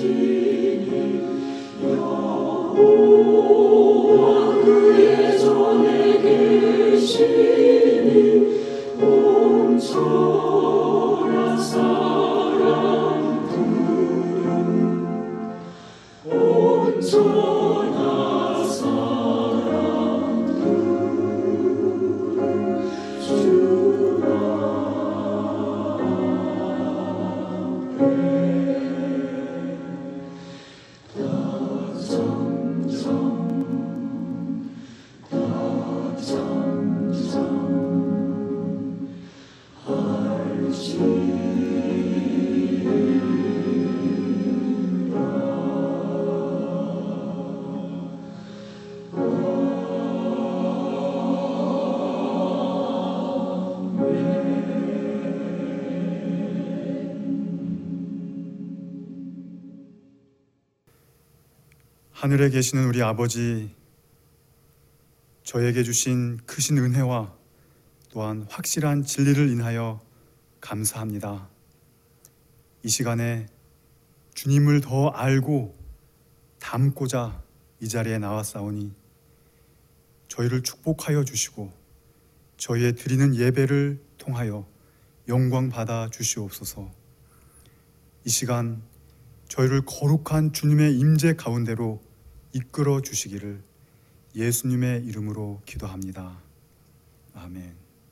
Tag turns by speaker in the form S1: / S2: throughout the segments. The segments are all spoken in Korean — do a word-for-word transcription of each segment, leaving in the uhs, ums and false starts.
S1: 여호와 그의 전에 계시니 온 천하 사람들은 온 천하 사람들은 주 앞에 다 참참 다 참참
S2: 하늘에 계시는 우리 아버지, 저에게 주신 크신 은혜와 또한 확실한 진리를 인하여 감사합니다. 이 시간에 주님을 더 알고 닮고자 이 자리에 나왔사오니 저희를 축복하여 주시고 저희의 드리는 예배를 통하여 영광 받아 주시옵소서. 이 시간 저희를 거룩한 주님의 임재 가운데로 이끌어 주시기를 예수님의 이름으로 기도합니다. 아멘.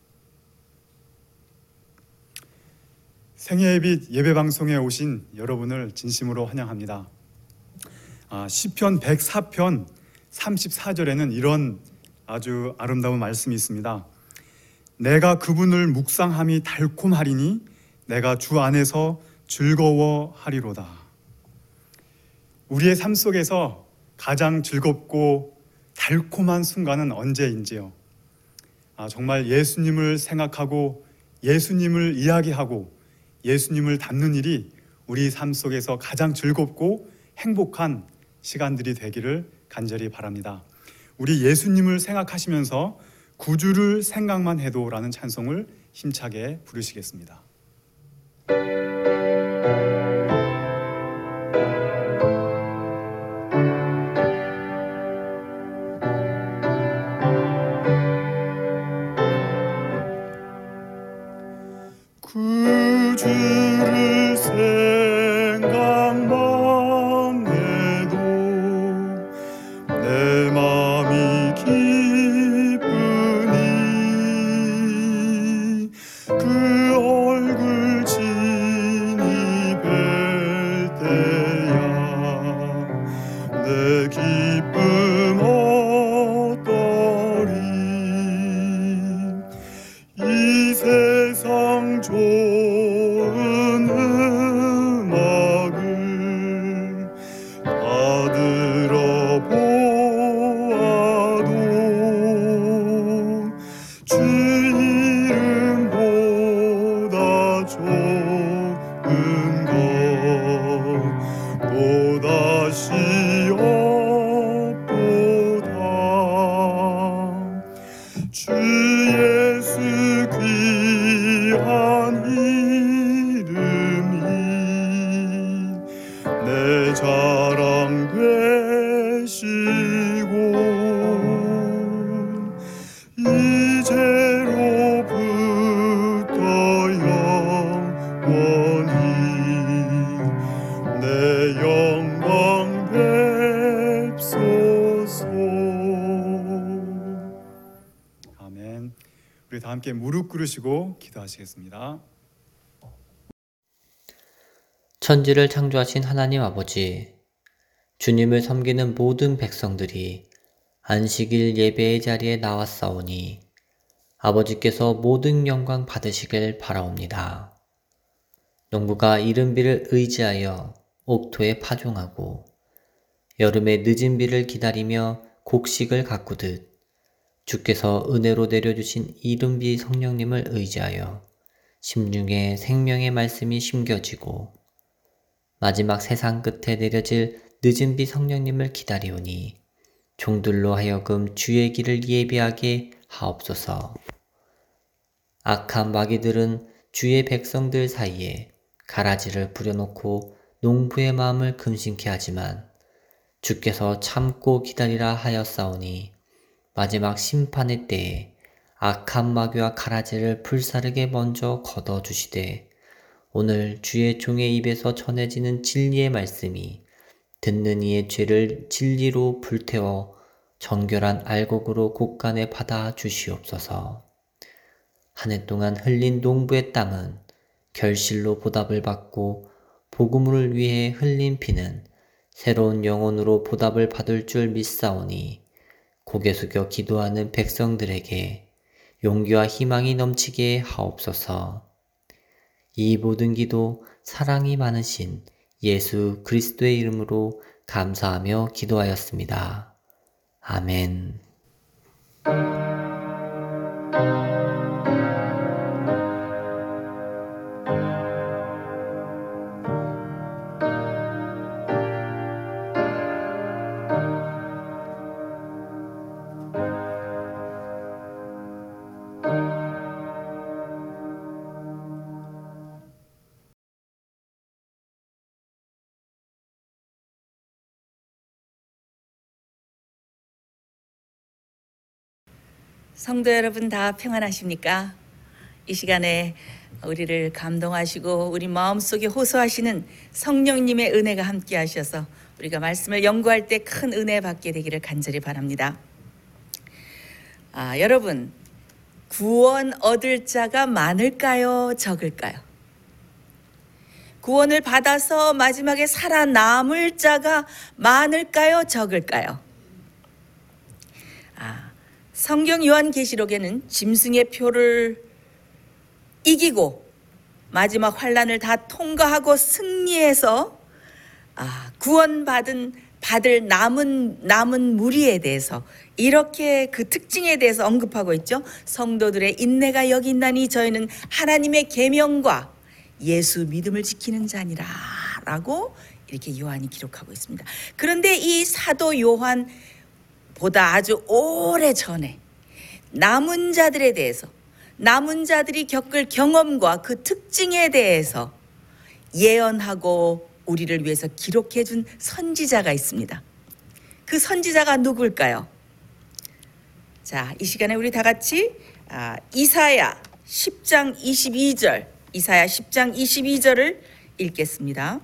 S2: 생애의 빛 예배방송에 오신 여러분을 진심으로 환영합니다. 아, 시편 백사 편 삼십사 절에는 이런 아주 아름다운 말씀이 있습니다. 내가 그분을 묵상함이 달콤하리니 내가 주 안에서 즐거워하리로다. 우리의 삶 속에서 가장 즐겁고 달콤한 순간은 언제인지요? 아, 정말 예수님을 생각하고 예수님을 이야기하고 예수님을 닮는 일이 우리 삶 속에서 가장 즐겁고 행복한 시간들이 되기를 간절히 바랍니다. 우리 예수님을 생각하시면서 구주를 생각만 해도 라는 찬송을 힘차게 부르시겠습니다.
S3: 구주를 생각만 해도 내 맘이 기쁘니 그 얼굴 친히 뵐 때야 내 기쁨 어떠리. 이 세상 좋은 음악을 다 들어보아도 주 이름보다 좋은 것 또다시 없도다. 주 예수 귀한 이름이 내 자랑 되시고 이제로부터 영원히 내 영광 뵙소서.
S2: 아멘. 우리 다 함께 무릎 꿇으시고 기도하시겠습니다.
S4: 천지를 창조하신 하나님 아버지, 주님을 섬기는 모든 백성들이 안식일 예배의 자리에 나왔사오니 아버지께서 모든 영광 받으시길 바라옵니다. 농부가 이른 비를 의지하여 옥토에 파종하고 여름의 늦은 비를 기다리며 곡식을 가꾸듯 주께서 은혜로 내려주신 이른 비 성령님을 의지하여 심중에 생명의 말씀이 심겨지고 마지막 세상 끝에 내려질 늦은 비 성령님을 기다리오니 종들로 하여금 주의 길을 예비하게 하옵소서. 악한 마귀들은 주의 백성들 사이에 가라지를 부려놓고 농부의 마음을 근심케 하지만 주께서 참고 기다리라 하였사오니 마지막 심판의 때에 악한 마귀와 가라지를 불사르게 먼저 걷어주시되 오늘 주의 종의 입에서 전해지는 진리의 말씀이 듣는 이의 죄를 진리로 불태워 정결한 알곡으로 곳간에 받아 주시옵소서. 한 해 동안 흘린 농부의 땀은 결실로 보답을 받고 복음을 위해 흘린 피는 새로운 영혼으로 보답을 받을 줄 믿사오니 고개 숙여 기도하는 백성들에게 용기와 희망이 넘치게 하옵소서. 이 모든 기도 사랑이 많으신 예수 그리스도의 이름으로 감사하며 기도하였습니다. 아멘.
S5: 성도 여러분 다 평안하십니까? 이 시간에 우리를 감동하시고 우리 마음속에 호소하시는 성령님의 은혜가 함께 하셔서 우리가 말씀을 연구할 때 큰 은혜 받게 되기를 간절히 바랍니다. 아, 여러분, 구원 얻을 자가 많을까요? 적을까요? 구원을 받아서 마지막에 살아남을 자가 많을까요? 적을까요? 아, 성경 요한계시록에는 짐승의 표를 이기고 마지막 환란을 다 통과하고 승리해서 아, 구원받은 받을 남은 남은 무리에 대해서 이렇게 그 특징에 대해서 언급하고 있죠. 성도들의 인내가 여기 있나니 저희는 하나님의 계명과 예수 믿음을 지키는 자니라 라고 이렇게 요한이 기록하고 있습니다. 그런데 이 사도 요한보다 아주 오래 전에 남은 자들에 대해서 남은 자들이 겪을 경험과 그 특징에 대해서 예언하고 우리를 위해서 기록해 준 선지자가 있습니다. 그 선지자가 누굴까요? 자, 이 시간에 우리 다 같이 아, 이사야 십 장 이십이 절 이사야 십 장 이십이 절을 읽겠습니다.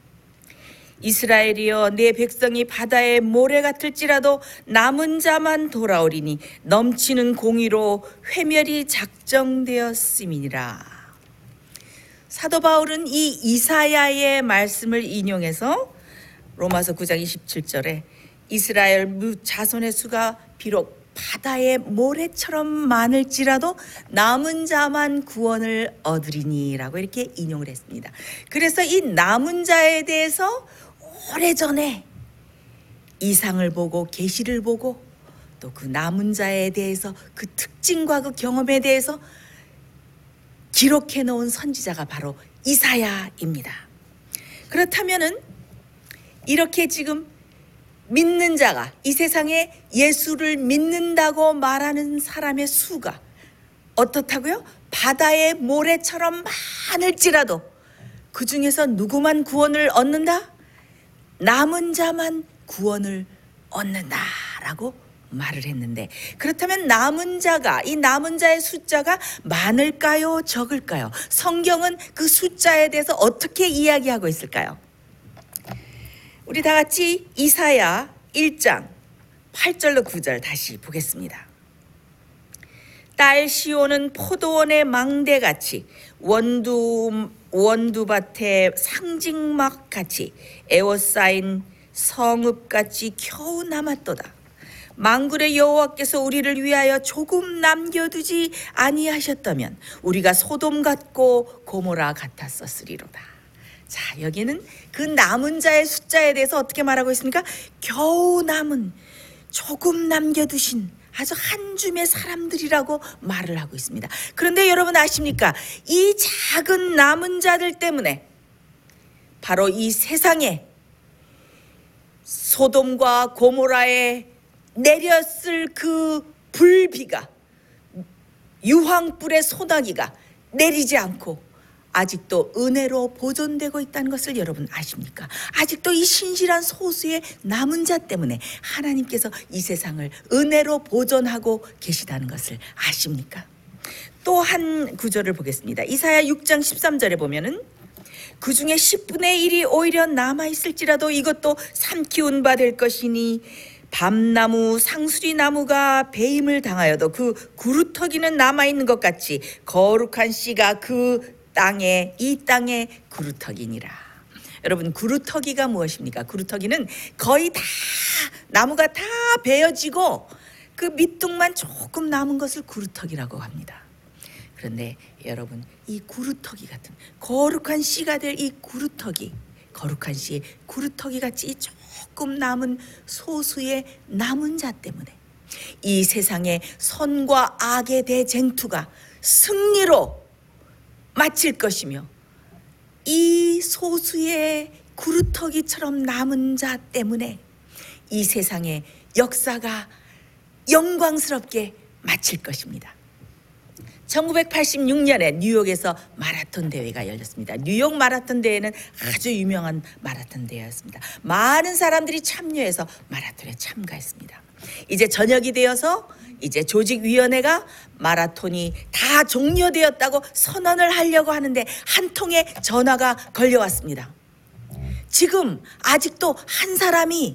S5: 이스라엘이여 내 백성이 바다의 모래 같을지라도 남은 자만 돌아오리니 넘치는 공의로 회멸이 작정되었음이니라. 사도 바울은 이 이사야의 말씀을 인용해서 로마서 구 장 이십칠 절에 이스라엘 자손의 수가 비록 바다의 모래처럼 많을지라도 남은 자만 구원을 얻으리니라고 이렇게 인용을 했습니다. 그래서 이 남은 자에 대해서 오래전에 이상을 보고 계시를 보고 또 그 남은 자에 대해서 그 특징과 그 경험에 대해서 기록해 놓은 선지자가 바로 이사야입니다. 그렇다면은 이렇게 지금 믿는 자가 이 세상에 예수를 믿는다고 말하는 사람의 수가 어떻다고요? 바다의 모래처럼 많을지라도 그 중에서 누구만 구원을 얻는다? 남은 자만 구원을 얻는다라고 말을 했는데, 그렇다면 남은 자가 이 남은 자의 숫자가 많을까요? 적을까요? 성경은 그 숫자에 대해서 어떻게 이야기하고 있을까요? 우리 다 같이 이사야 일 장 팔 절로 구 절 다시 보겠습니다. 딸 시온은 포도원의 망대같이 원두 원두밭의 상징막같이 에워싸인 성읍같이 겨우 남았도다. 만군의 여호와께서 우리를 위하여 조금 남겨두지 아니하셨다면 우리가 소돔 같고 고모라 같았었으리로다. 자, 여기는 그 남은 자의 숫자에 대해서 어떻게 말하고 있습니까? 겨우 남은, 조금 남겨두신 아주 한 줌의 사람들이라고 말을 하고 있습니다. 그런데 여러분 아십니까? 이 작은 남은 자들 때문에 바로 이 세상에 소돔과 고모라에 내렸을 그 불비가, 유황불의 소나기가 내리지 않고 아직도 은혜로 보존되고 있다는 것을 여러분 아십니까? 아직도 이 신실한 소수의 남은 자 때문에 하나님께서 이 세상을 은혜로 보존하고 계시다는 것을 아십니까? 또 한 구절을 보겠습니다. 이사야 육 장 십삼 절에 보면은 그 중에 십분의 일이 오히려 남아있을지라도 이것도 삼키운 바 될 것이니 밤나무 상수리나무가 배임을 당하여도 그 구루터기는 남아있는 것 같이 거룩한 씨가 그 땅에 이 땅에 구루터기니라. 여러분, 구루터기가 무엇입니까? 구루터기는 거의 다 나무가 다 베어지고 그 밑둥만 조금 남은 것을 구루터기라고 합니다. 그런데 여러분, 이 구루터기 같은 거룩한 씨가 될 이 구루터기, 거룩한 씨의 구루터기 같이 조금 남은 소수의 남은 자 때문에 이 세상의 선과 악의 대쟁투가 승리로 마칠 것이며, 이 소수의 구루터기처럼 남은 자 때문에 이 세상의 역사가 영광스럽게 마칠 것입니다. 천구백팔십육 년에 뉴욕에서 마라톤 대회가 열렸습니다. 뉴욕 마라톤 대회는 아주 유명한 마라톤 대회였습니다. 많은 사람들이 참여해서 마라톤에 참가했습니다. 이제 저녁이 되어서 이제 조직위원회가 마라톤이 다 종료되었다고 선언을 하려고 하는데 한 통의 전화가 걸려왔습니다. 지금 아직도 한 사람이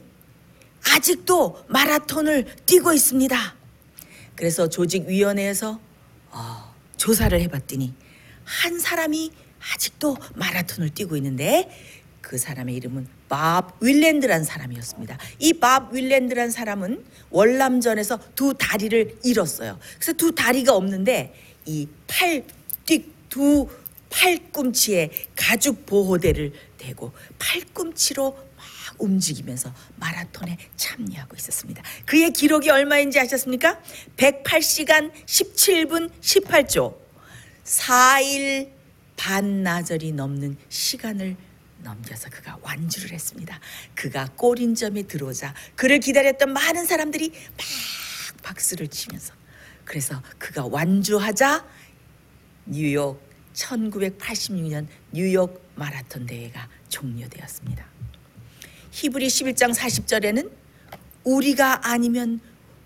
S5: 아직도 마라톤을 뛰고 있습니다. 그래서 조직위원회에서 어, 조사를 해봤더니 한 사람이 아직도 마라톤을 뛰고 있는데 그 사람의 이름은 밥 윌랜드란 사람이었습니다. 이 밥 윌랜드란 사람은 월남전에서 두 다리를 잃었어요. 그래서 두 다리가 없는데 이 팔, 띡 두 팔꿈치에 가죽 보호대를 대고 팔꿈치로 막 움직이면서 마라톤에 참여하고 있었습니다. 그의 기록이 얼마인지 아셨습니까? 백팔 시간 십칠 분 십팔 초, 사 일 반나절이 넘는 시간을 넘겨서 그가 완주를 했습니다. 그가 골인점에 들어오자 그를 기다렸던 많은 사람들이 막 박수를 치면서, 그래서 그가 완주하자 뉴욕 천구백팔십육 년 뉴욕 마라톤 대회가 종료되었습니다. 히브리 십일 장 사십 절에는 우리가 아니면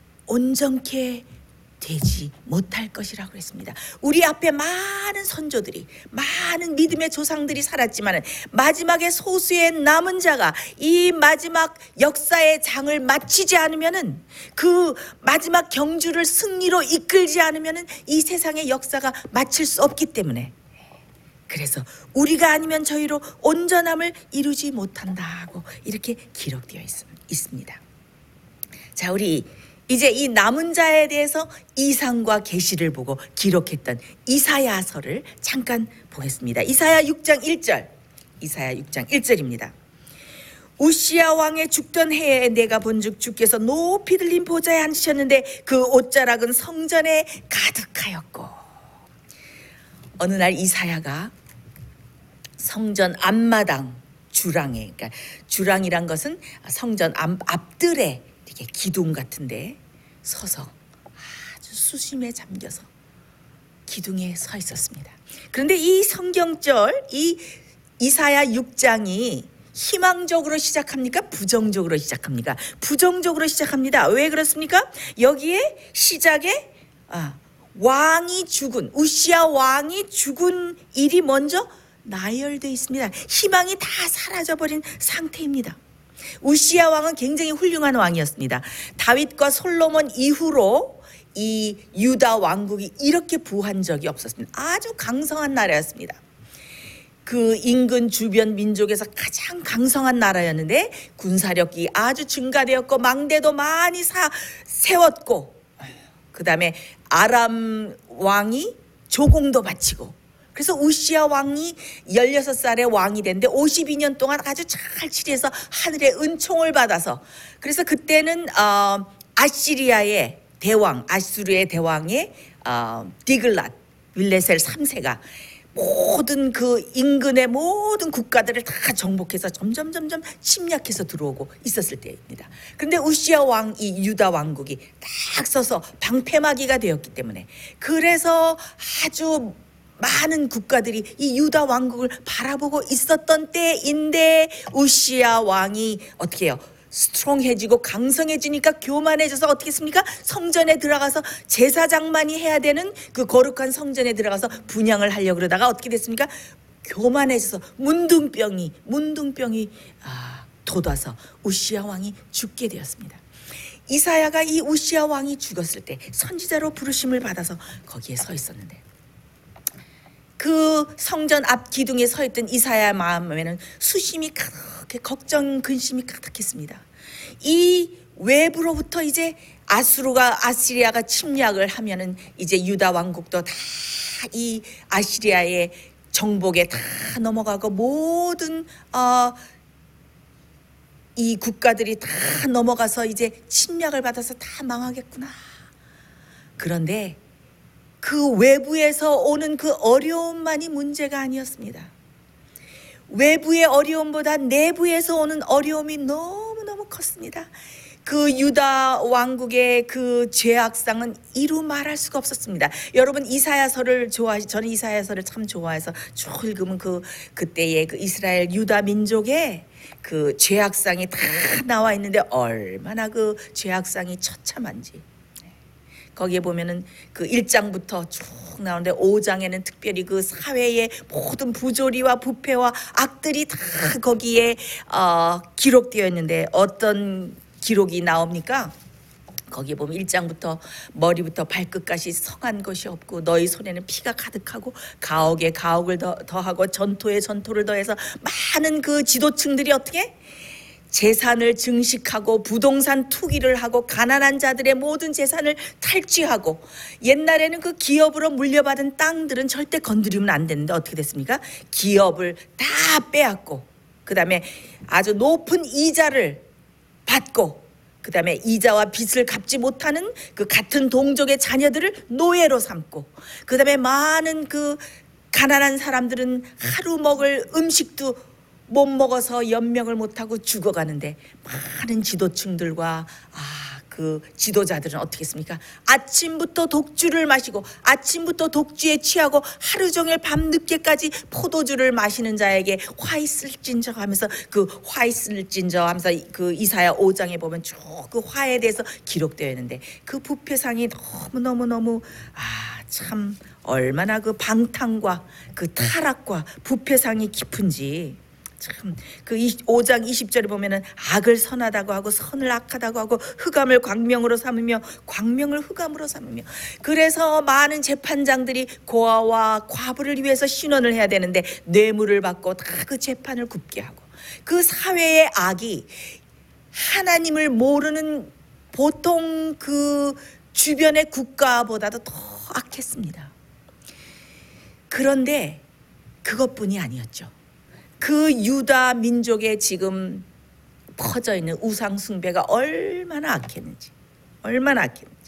S5: 온전케 되지 못할 것이라고 했습니다. 우리 앞에 많은 선조들이, 많은 믿음의 조상들이 살았지만 마지막에 소수의 남은 자가 이 마지막 역사의 장을 마치지 않으면은, 그 마지막 경주를 승리로 이끌지 않으면은 이 세상의 역사가 마칠 수 없기 때문에, 그래서 우리가 아니면 저희로 온전함을 이루지 못한다고 이렇게 기록되어 있습니다. 자, 우리 이제 이 남은 자에 대해서 이상과 계시를 보고 기록했던 이사야서를 잠깐 보겠습니다. 이사야 육 장 일 절, 이사야 육 장 일 절입니다. 우시야 왕의 죽던 해에 내가 본즉 주께서 높이 들린 보좌에 앉으셨는데 그 옷자락은 성전에 가득하였고. 어느 날 이사야가 성전 앞마당 주랑에, 그러니까 주랑이란 것은 성전 앞, 앞뜰에 이렇게 기둥 같은데 서서 아주 수심에 잠겨서 기둥에 서 있었습니다. 그런데 이 성경절, 이 이사야 육 장이 희망적으로 시작합니까? 부정적으로 시작합니까? 부정적으로 시작합니다. 왜 그렇습니까? 여기에 시작에 아, 왕이 죽은, 우시야 왕이 죽은 일이 먼저 나열되어 있습니다. 희망이 다 사라져버린 상태입니다. 우시야 왕은 굉장히 훌륭한 왕이었습니다. 다윗과 솔로몬 이후로 이 유다 왕국이 이렇게 부한 적이 없었습니다. 아주 강성한 나라였습니다. 그 인근 주변 민족에서 가장 강성한 나라였는데 군사력이 아주 증가되었고 망대도 많이 사, 세웠고, 그 다음에 아람 왕이 조공도 바치고, 그래서 우시야 왕이 열여섯 살에 왕이 됐는데 오십이 년 동안 아주 잘 치리해서 하늘의 은총을 받아서, 그래서 그때는 어, 아시리아의 대왕, 아수르의 대왕의 어, 디글랏 빌레셀 삼 세가 모든 그 인근의 모든 국가들을 다 정복해서 점점 점점 침략해서 들어오고 있었을 때입니다. 그런데 우시야 왕, 이 유다 왕국이 딱 서서 방패막이가 되었기 때문에, 그래서 아주 많은 국가들이 이 유다 왕국을 바라보고 있었던 때인데 우시야 왕이 어떻게 해요? 스트롱해지고 강성해지니까 교만해져서 어떻게 했습니까? 성전에 들어가서 제사장만이 해야 되는 그 거룩한 성전에 들어가서 분향을 하려고 그러다가 어떻게 됐습니까? 교만해져서 문둥병이 문둥병이 아, 돋아서 우시야 왕이 죽게 되었습니다. 이사야가 이 우시야 왕이 죽었을 때 선지자로 부르심을 받아서 거기에 서 있었는데 그 성전 앞 기둥에 서 있던 이사야 마음에는 수심이 가득해 걱정 근심이 가득했습니다. 이 외부로부터 이제 아수르가 아시리아가 침략을 하면은 이제 유다 왕국도 다 이 아시리아의 정복에 다 넘어가고 모든 어, 이 국가들이 다 넘어가서 이제 침략을 받아서 다 망하겠구나. 그런데 그 외부에서 오는 그 어려움만이 문제가 아니었습니다. 외부의 어려움보다 내부에서 오는 어려움이 너무너무 컸습니다. 그 유다 왕국의 그 죄악상은 이루 말할 수가 없었습니다. 여러분 이사야서를 좋아하시, 저는 이사야서를 참 좋아해서 쭉 읽으면 그 그때의 그 이스라엘 유다 민족의 그 죄악상이 다 나와 있는데 얼마나 그 죄악상이 처참한지. 거기에 보면은 그 일 장부터 쭉 나오는데 오 장에는 특별히 그 사회의 모든 부조리와 부패와 악들이 다 거기에 어, 기록되어 있는데 어떤 기록이 나옵니까? 거기에 보면 일 장부터 머리부터 발끝까지 성한 것이 없고 너희 손에는 피가 가득하고 가옥에 가옥을 더, 더하고 전토에 전토를 더해서 많은 그 지도층들이 어떻게? 재산을 증식하고 부동산 투기를 하고 가난한 자들의 모든 재산을 탈취하고 옛날에는 그 기업으로 물려받은 땅들은 절대 건드리면 안 되는데 어떻게 됐습니까? 기업을 다 빼앗고 그 다음에 아주 높은 이자를 받고 그 다음에 이자와 빚을 갚지 못하는 그 같은 동족의 자녀들을 노예로 삼고 그 다음에 많은 그 가난한 사람들은 하루 먹을 음식도 못 먹어서 연명을 못하고 죽어가는데 많은 지도층들과 아, 그 지도자들은 어떻게 했습니까? 아침부터 독주를 마시고 아침부터 독주에 취하고 하루 종일 밤늦게까지 포도주를 마시는 자에게 화 있을진저 하면서 그 화 있을진저 하면서 그 이사야 오 장에 보면 쭉 그 화에 대해서 기록되어 있는데 그 부패상이 너무너무너무 아, 참 얼마나 그 방탕과 그 타락과 부패상이 깊은지 참 그 오 장 이십 절에 보면은 악을 선하다고 하고 선을 악하다고 하고 흑암을 광명으로 삼으며 광명을 흑암으로 삼으며 그래서 많은 재판장들이 고아와 과부를 위해서 신원을 해야 되는데 뇌물을 받고 다 그 재판을 굽게 하고 그 사회의 악이 하나님을 모르는 보통 그 주변의 국가보다도 더 악했습니다. 그런데 그것뿐이 아니었죠. 그 유다 민족에 지금 퍼져 있는 우상 숭배가 얼마나 악했는지, 얼마나 악했는지.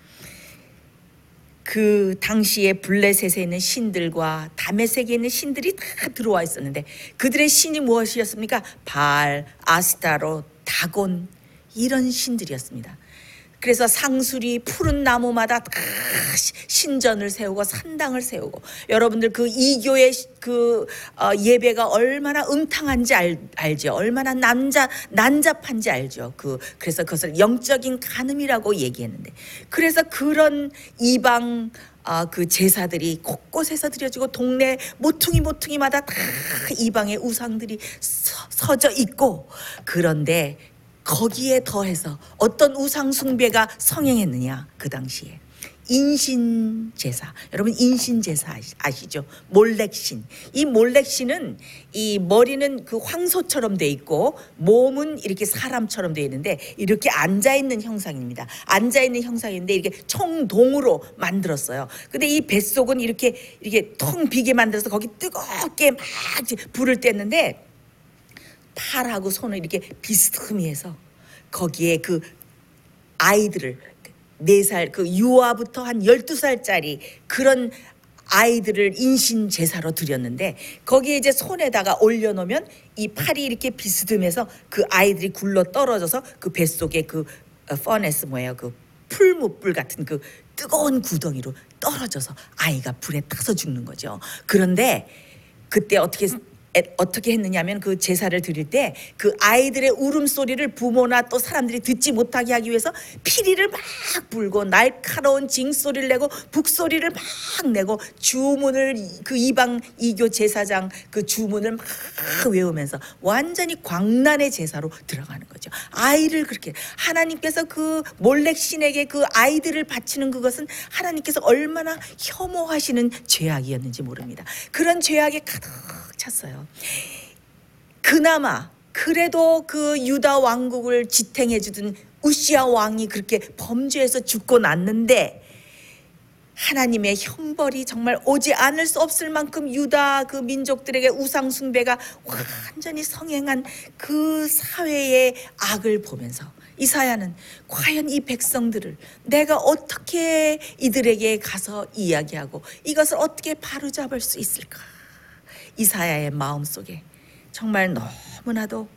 S5: 그 당시에 블레셋에 있는 신들과 다메섹에 있는 신들이 다 들어와 있었는데 그들의 신이 무엇이었습니까? 바알, 아스타롯, 다곤 이런 신들이었습니다. 그래서 상수리 푸른 나무마다 다 신전을 세우고 산당을 세우고 여러분들 그 이교의 그 예배가 얼마나 음탕한지 알, 알죠. 얼마나 난자, 난잡한지 알죠. 그 그래서 그것을 영적인 간음이라고 얘기했는데 그래서 그런 이방 아, 그 제사들이 곳곳에서 드려지고 동네 모퉁이 모퉁이마다 다 이방의 우상들이 서, 서져 있고 그런데 거기에 더해서 어떤 우상 숭배가 성행했느냐 그 당시에 인신 제사. 여러분 인신 제사 아시죠? 몰렉신. 이 몰렉신은 이 머리는 그 황소처럼 돼 있고 몸은 이렇게 사람처럼 돼 있는데 이렇게 앉아 있는 형상입니다. 앉아 있는 형상인데 이렇게 청동으로 만들었어요. 근데 이 뱃속은 이렇게 이렇게 텅 비게 만들어서 거기 뜨겁게 막 불을 뗐는데 팔하고 손을 이렇게 비스듬히 해서 거기에 그 아이들을 네 살 그 유아부터 한 열두 살짜리 그런 아이들을 인신 제사로 드렸는데 거기에 이제 손에다가 올려놓으면 이 팔이 이렇게 비스듬해서 그 아이들이 굴러 떨어져서 그 뱃속에 그 퍼네스 뭐예요? 그 풀무불 같은 그 뜨거운 구덩이로 떨어져서 아이가 불에 타서 죽는 거죠. 그런데 그때 어떻게 어떻게 했느냐면 그 제사를 드릴 때 그 아이들의 울음소리를 부모나 또 사람들이 듣지 못하게 하기 위해서 피리를 막 불고 날카로운 징소리를 내고 북소리를 막 내고 주문을 그 이방 이교 제사장 그 주문을 막 외우면서 완전히 광란의 제사로 들어가는 거죠. 아이를 그렇게 하나님께서 그 몰렉 신에게 그 아이들을 바치는 그것은 하나님께서 얼마나 혐오하시는 죄악이었는지 모릅니다. 그런 죄악에 가득 찼어요. 그나마 그래도 그 유다 왕국을 지탱해 주던 우시야 왕이 그렇게 범죄해서 죽고 났는데 하나님의 형벌이 정말 오지 않을 수 없을 만큼 유다 그 민족들에게 우상 숭배가 완전히 성행한 그 사회의 악을 보면서 이사야는 과연 이 백성들을 내가 어떻게 이들에게 가서 이야기하고 이것을 어떻게 바로잡을 수 있을까? 이사야의 마음속에 정말 너무나도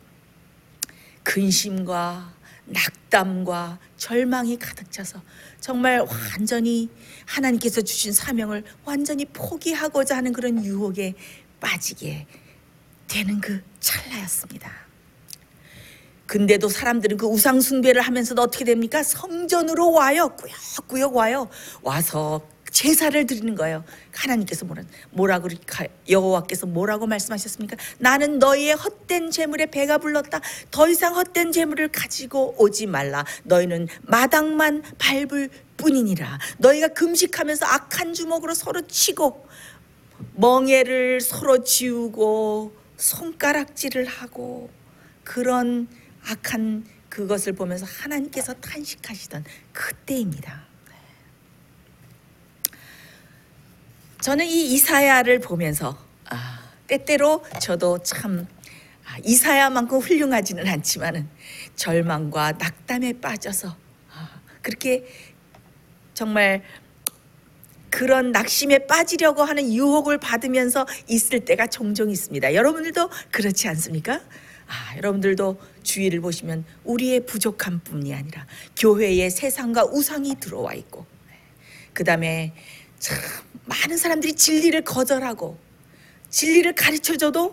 S5: 근심과 낙담과 절망이 가득 차서 정말 완전히 하나님께서 주신 사명을 완전히 포기하고자 하는 그런 유혹에 빠지게 되는 그 찰나였습니다. 근데도 사람들은 그 우상 숭배를 하면서도 어떻게 됩니까? 성전으로 와요. 꾸역꾸역 와요. 와서 제사를 드리는 거예요. 하나님께서 뭐라, 뭐라고 여호와께서 뭐라고 말씀하셨습니까? 나는 너희의 헛된 재물에 배가 불렀다. 더 이상 헛된 재물을 가지고 오지 말라. 너희는 마당만 밟을 뿐이니라. 너희가 금식하면서 악한 주먹으로 서로 치고 멍에를 서로 지우고 손가락질을 하고 그런 악한 그것을 보면서 하나님께서 탄식하시던 그때입니다. 저는 이 이사야를 보면서 아, 때때로 저도 참 아, 이사야만큼 훌륭하지는 않지만은 절망과 낙담에 빠져서 아, 그렇게 정말 그런 낙심에 빠지려고 하는 유혹을 받으면서 있을 때가 종종 있습니다. 여러분들도 그렇지 않습니까? 아, 여러분들도 주위를 보시면 우리의 부족함 뿐이 아니라 교회에 세상과 우상이 들어와 있고 그 다음에 참 많은 사람들이 진리를 거절하고 진리를 가르쳐줘도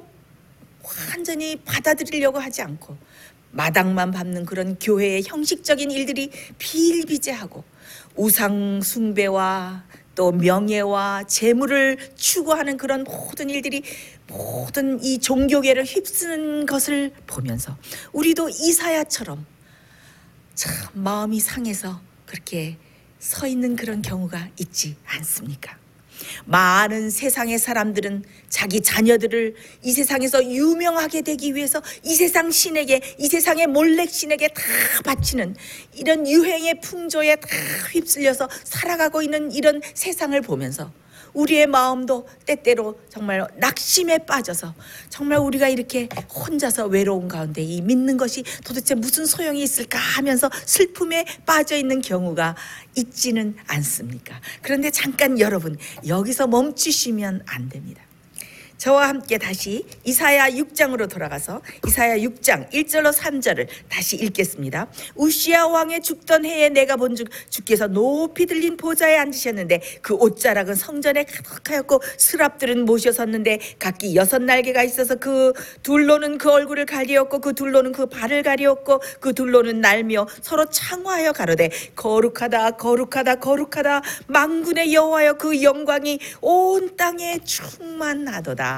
S5: 완전히 받아들이려고 하지 않고 마당만 밟는 그런 교회의 형식적인 일들이 비일비재하고 우상 숭배와 또 명예와 재물을 추구하는 그런 모든 일들이 모든 이 종교계를 휩쓰는 것을 보면서 우리도 이사야처럼 참 마음이 상해서 그렇게 서 있는 그런 경우가 있지 않습니까? 많은 세상의 사람들은 자기 자녀들을 이 세상에서 유명하게 되기 위해서 이 세상 신에게 이 세상의 몰렉 신에게 다 바치는 이런 유행의 풍조에 다 휩쓸려서 살아가고 있는 이런 세상을 보면서 우리의 마음도 때때로 정말 낙심에 빠져서 정말 우리가 이렇게 혼자서 외로운 가운데 이 믿는 것이 도대체 무슨 소용이 있을까 하면서 슬픔에 빠져 있는 경우가 있지는 않습니까? 그런데 잠깐 여러분 여기서 멈추시면 안 됩니다. 저와 함께 다시 이사야 육 장으로 돌아가서 이사야 육 장 일 절로 삼 절을 다시 읽겠습니다. 우시야 왕의 죽던 해에 내가 본즉 주께서 높이 들린 보좌에 앉으셨는데 그 옷자락은 성전에 가득하였고 스랍들은 모셔섰는데 각기 여섯 날개가 있어서 그 둘로는 그 얼굴을 가리었고 그 둘로는 그 발을 가리었고 그 둘로는 날며 서로 창화하여 가로되 거룩하다 거룩하다 거룩하다 만군의 여호와여 그 영광이 온 땅에 충만하도다.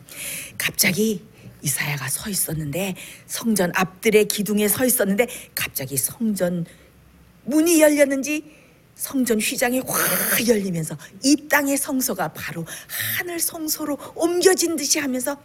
S5: 갑자기 이사야가 서 있었는데 성전 앞들의 기둥에 서 있었는데 갑자기 성전 문이 열렸는지 성전 휘장이 확 열리면서 이 땅의 성소가 바로 하늘 성소로 옮겨진 듯이 하면서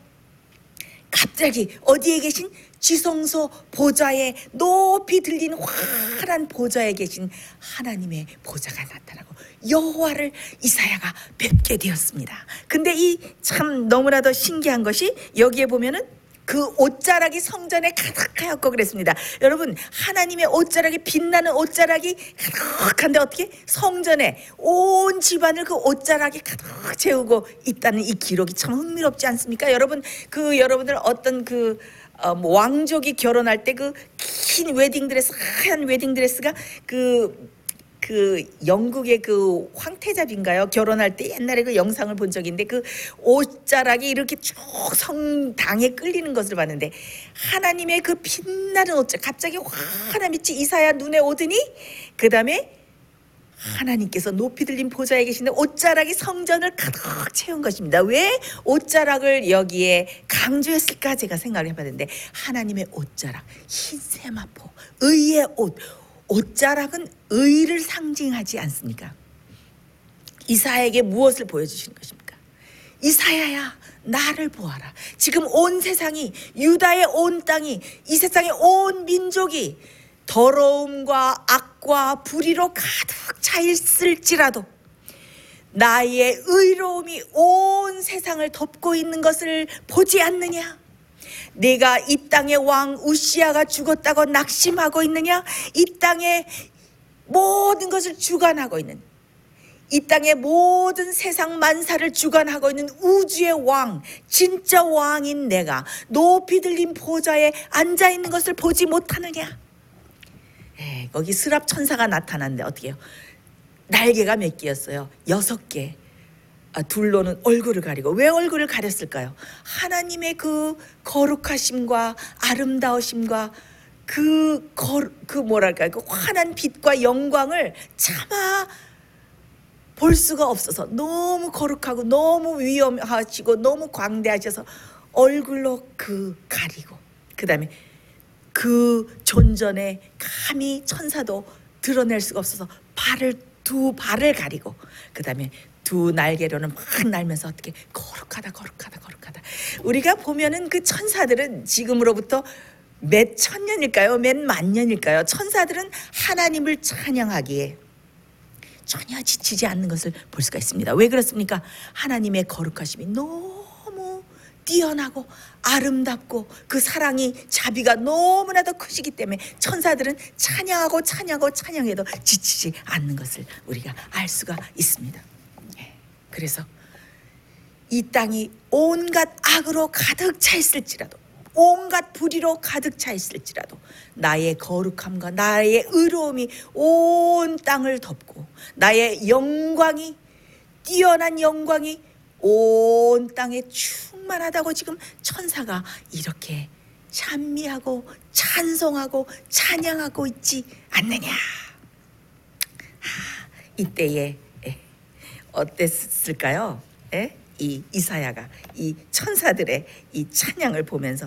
S5: 갑자기 어디에 계신 지성소 보좌에 높이 들린 환한 보좌에 계신 하나님의 보좌가 나타나고 여호와를 이사야가 뵙게 되었습니다. 근데 이 참 너무나도 신기한 것이 여기에 보면은 그 옷자락이 성전에 가득하였고 그랬습니다. 여러분 하나님의 옷자락이 빛나는 옷자락이 가득한데 어떻게 성전에 온 집안을 그 옷자락이 가득 채우고 있다는 이 기록이 참 흥미롭지 않습니까? 여러분 그 여러분들 어떤 그 어, 뭐 왕족이 결혼할 때 그 긴 웨딩드레스 하얀 웨딩드레스가 그 그 영국의 그 황태자비인가요? 결혼할 때 옛날에 그 영상을 본 적인데 그 옷자락이 이렇게 쭉 성당에 끌리는 것을 봤는데 하나님의 그 빛나는 옷자락 갑자기 환한 빛이 이사야 눈에 오더니 그 다음에 하나님께서 높이 들린 보좌에 계신데 옷자락이 성전을 가득 채운 것입니다. 왜 옷자락을 여기에 강조했을까 제가 생각을 해봤는데 하나님의 옷자락, 흰 세마포, 의의 옷. 옷자락은 의를 상징하지 않습니까? 이사야에게 무엇을 보여주시는 것입니까? 이사야야 나를 보아라. 지금 온 세상이 유다의 온 땅이 이 세상의 온 민족이 더러움과 악과 불의로 가득 차 있을지라도 나의 의로움이 온 세상을 덮고 있는 것을 보지 않느냐? 내가 이 땅의 왕 우시아가 죽었다고 낙심하고 있느냐? 이 땅의 모든 것을 주관하고 있는 이 땅의 모든 세상 만사를 주관하고 있는 우주의 왕, 진짜 왕인 내가 높이 들린 보좌에 앉아있는 것을 보지 못하느냐? 에이, 거기 스랍 천사가 나타났는데 어떻게 해요? 날개가 몇 개였어요? 여섯 개. 아, 둘로는 얼굴을 가리고. 왜 얼굴을 가렸을까요? 하나님의 그 거룩하심과 아름다우심과 그, 거, 그 뭐랄까 그 환한 빛과 영광을 차마 볼 수가 없어서 너무 거룩하고 너무 위엄하시고 너무 광대하셔서 얼굴로 그 가리고 그 다음에 그 존전에 감히 천사도 드러낼 수가 없어서 발을 두 발을 가리고 그 다음에 두 날개로는 막 날면서 어떻게 거룩하다 거룩하다 거룩하다. 우리가 보면은 그 천사들은 지금으로부터 몇 천년일까요? 몇 만년일까요? 천사들은 하나님을 찬양하기에 전혀 지치지 않는 것을 볼 수가 있습니다. 왜 그렇습니까? 하나님의 거룩하심이 너무 뛰어나고 아름답고 그 사랑이 자비가 너무나도 크시기 때문에 천사들은 찬양하고 찬양하고 찬양해도 지치지 않는 것을 우리가 알 수가 있습니다. 그래서 이 땅이 온갖 악으로 가득 차 있을지라도 온갖 불의로 가득 차 있을지라도 나의 거룩함과 나의 의로움이 온 땅을 덮고 나의 영광이 뛰어난 영광이 온 땅에 충만하다고 지금 천사가 이렇게 찬미하고 찬송하고 찬양하고 있지 않느냐. 아, 이때에 어땠을까요? 에? 이 이사야가 이 천사들의 이 찬양을 보면서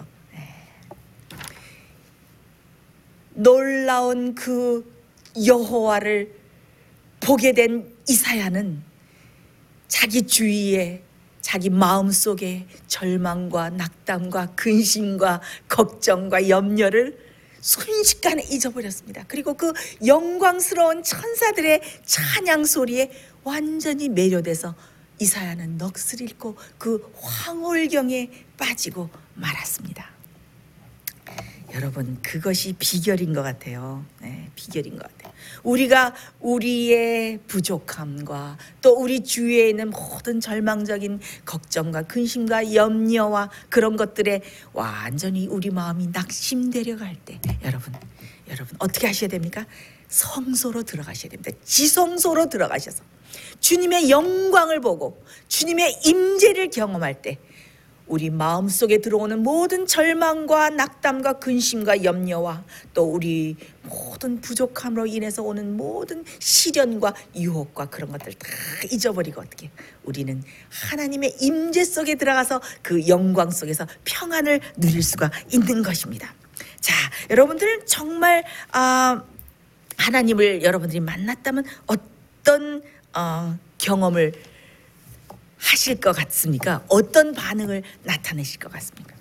S5: 놀라운 그 여호와를 보게 된 이사야는 자기 주위에 자기 마음속에 절망과 낙담과 근심과 걱정과 염려를 순식간에 잊어버렸습니다. 그리고 그 영광스러운 천사들의 찬양 소리에 완전히 매료돼서 이사야는 넋을 잃고 그 황홀경에 빠지고 말았습니다. 여러분, 그것이 비결인 것 같아요. 네, 비결인 것 같아요. 우리가 우리의 부족함과 또 우리 주위에 있는 모든 절망적인 걱정과 근심과 염려와 그런 것들에 완전히 우리 마음이 낙심되려 갈 때 여러분, 여러분 어떻게 하셔야 됩니까? 성소로 들어가셔야 됩니다. 지성소로 들어가셔서 주님의 영광을 보고 주님의 임재를 경험할 때 우리 마음속에 들어오는 모든 절망과 낙담과 근심과 염려와 또 우리 모든 부족함으로 인해서 오는 모든 시련과 유혹과 그런 것들 다 잊어버리고 어떻게 우리는 하나님의 임재 속에 들어가서 그 영광 속에서 평안을 누릴 수가 있는 것입니다. 자, 여러분들 정말 아, 하나님을 여러분들이 만났다면 어떤 어, 경험을 하실 것 같습니까? 어떤 반응을 나타내실 것 같습니까?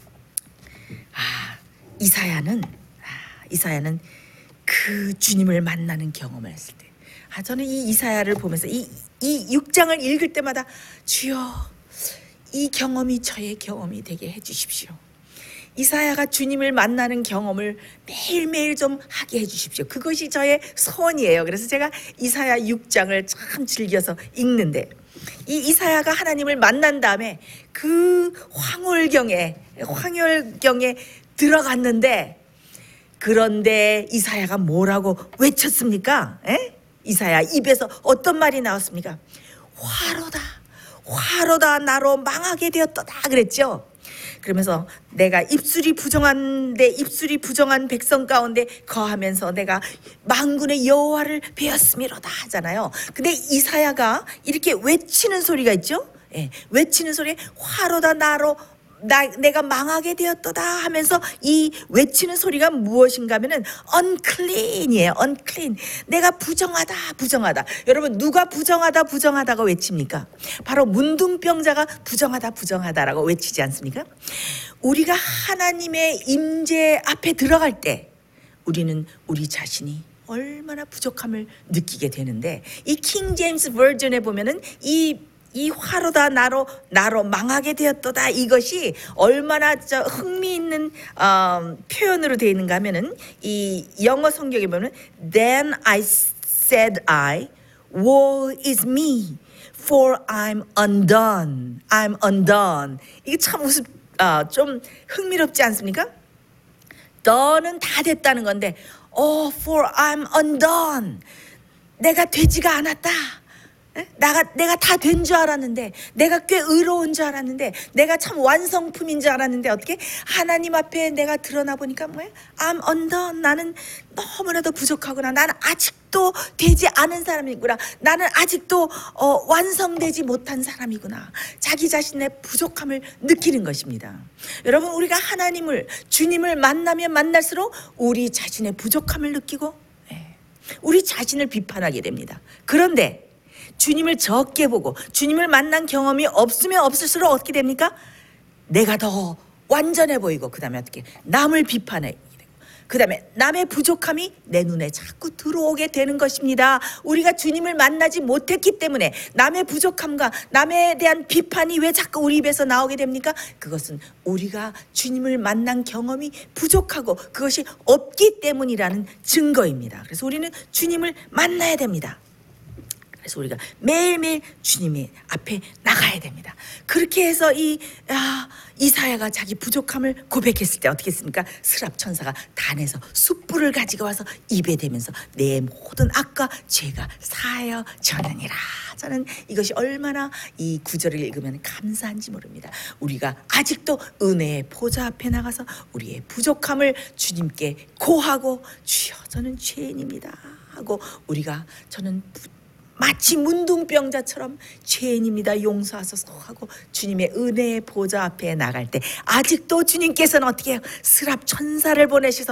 S5: 아, 이사야는 아, 이사야는 그 주님을 만나는 경험을 했을 때, 아, 저는 이 이사야를 보면서 이, 이 육 장을 읽을 때마다 주여 이 경험이 저의 경험이 되게 해주십시오. 이사야가 주님을 만나는 경험을 매일매일 좀 하게 해주십시오. 그것이 저의 소원이에요. 그래서 제가 이사야 육 장을 참 즐겨서 읽는데 이 이사야가 하나님을 만난 다음에 그 황홀경에 황홀경에 들어갔는데 그런데 이사야가 뭐라고 외쳤습니까? 에? 이사야 입에서 어떤 말이 나왔습니까? 화로다, 화로다, 나로 망하게 되었도다 그랬죠. 그러면서 내가 입술이 부정한 내 입술이 부정한 백성 가운데 거하면서 내가 만군의 여호와를 배웠음이로다 하잖아요. 근데 이사야가 이렇게 외치는 소리가 있죠. 예, 외치는 소리에 화로다, 나로 나, 내가 망하게 되었도다 하면서 이 외치는 소리가 무엇인가 하면은 unclean이에요. unclean. 내가 부정하다, 부정하다. 여러분, 누가 부정하다, 부정하다고 외칩니까? 바로 문둥병자가 부정하다, 부정하다라고 외치지 않습니까? 우리가 하나님의 임재 앞에 들어갈 때 우리는 우리 자신이 얼마나 부족함을 느끼게 되는데, 이 킹 제임스 버전에 보면은 이 이 화로다, 나로 나로 망하게 되었도다, 이것이 얼마나 저 흥미있는 어, 표현으로 되어 있는가 하면은 이 영어 성경에 보면 Then I said I, woe is me, for I'm undone. I'm undone. 이게 참 무슨 어, 좀 흥미롭지 않습니까? 너는 다 됐다는 건데, oh, for I'm undone. 내가 되지가 않았다. 내가, 내가 다 된 줄 알았는데, 내가 꽤 의로운 줄 알았는데, 내가 참 완성품인 줄 알았는데, 어떻게 하나님 앞에 내가 드러나 보니까 뭐야? I'm undone. 나는 너무나도 부족하구나. 나는 아직도 되지 않은 사람이구나. 나는 아직도 어, 완성되지 못한 사람이구나. 자기 자신의 부족함을 느끼는 것입니다. 여러분, 우리가 하나님을, 주님을 만나면 만날수록 우리 자신의 부족함을 느끼고 우리 자신을 비판하게 됩니다. 그런데 주님을 적게 보고 주님을 만난 경험이 없으면 없을수록 어떻게 됩니까? 내가 더 완전해 보이고, 그 다음에 어떻게 남을 비판해, 그 다음에 남의 부족함이 내 눈에 자꾸 들어오게 되는 것입니다. 우리가 주님을 만나지 못했기 때문에 남의 부족함과 남에 대한 비판이 왜 자꾸 우리 입에서 나오게 됩니까? 그것은 우리가 주님을 만난 경험이 부족하고 그것이 없기 때문이라는 증거입니다. 그래서 우리는 주님을 만나야 됩니다. 그래서 우리가 매일매일 주님의 앞에 나가야 됩니다. 그렇게 해서 이 아, 이사야가 자기 부족함을 고백했을 때 어떻게 했습니까? 스랍 천사가 단에서 숯불을 가지고 와서 입에 대면서 내 모든 악과 죄가 사여졌느니라. 저는 이것이 얼마나 이 구절을 읽으면 감사한지 모릅니다. 우리가 아직도 은혜의 보좌 앞에 나가서 우리의 부족함을 주님께 고하고, 주여 저는 죄인입니다 하고, 우리가 저는 부, 마치 문둥병자처럼 죄인입니다, 용서하소서 하고 주님의 은혜의 보좌 앞에 나갈 때 아직도 주님께서는 어떻게 해요? 스랍 천사를 보내셔서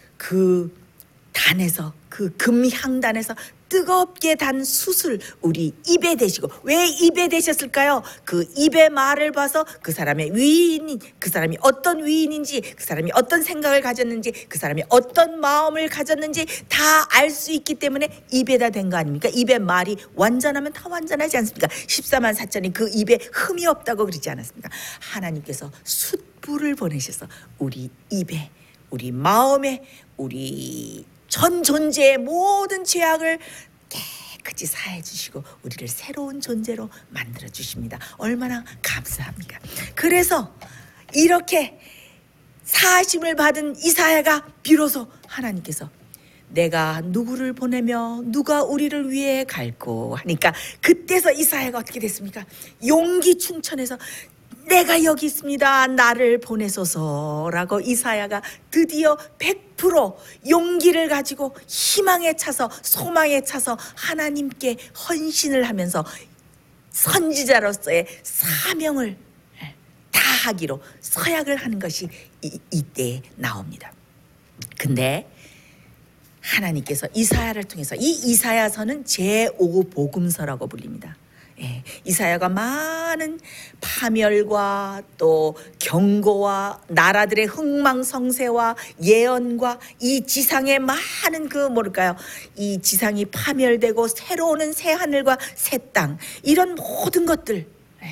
S5: 그 단에서, 그 금향단에서 뜨겁게 단 숯을 우리 입에 대시고, 왜 입에 대셨을까요? 그 입의 말을 봐서 그 사람의 위인이, 그 사람이 어떤 위인인지, 그 사람이 어떤 생각을 가졌는지, 그 사람이 어떤 마음을 가졌는지 다 알 수 있기 때문에 입에다 댄 거 아닙니까? 입의 말이 완전하면 다 완전하지 않습니까? 십사만 사천이 그 입에 흠이 없다고 그러지 않았습니까? 하나님께서 숯불을 보내셔서 우리 입에, 우리 마음에, 우리 전 존재의 모든 죄악을 깨끗이 사해 주시고 우리를 새로운 존재로 만들어 주십니다. 얼마나 감사합니까? 그래서 이렇게 사하심을 받은 이사야가 비로소 하나님께서 내가 누구를 보내며 누가 우리를 위해 갈고 하니까, 그때서 이사야가 어떻게 됐습니까? 용기 충천해서 내가 여기 있습니다, 나를 보내소서라고 이사야가 드디어 백 퍼센트 용기를 가지고 희망에 차서, 소망에 차서 하나님께 헌신을 하면서 선지자로서의 사명을 다하기로 서약을 하는 것이 이, 이때에 나옵니다. 근데 하나님께서 이사야를 통해서, 이 이사야서는 제오 복음서라고 불립니다. 예, 이사야가 많은 파멸과 또 경고와 나라들의 흥망성쇠와 예언과 이 지상의 많은 그 뭐랄까요, 이 지상이 파멸되고 새로 오는 새 하늘과 새 땅, 이런 모든 것들,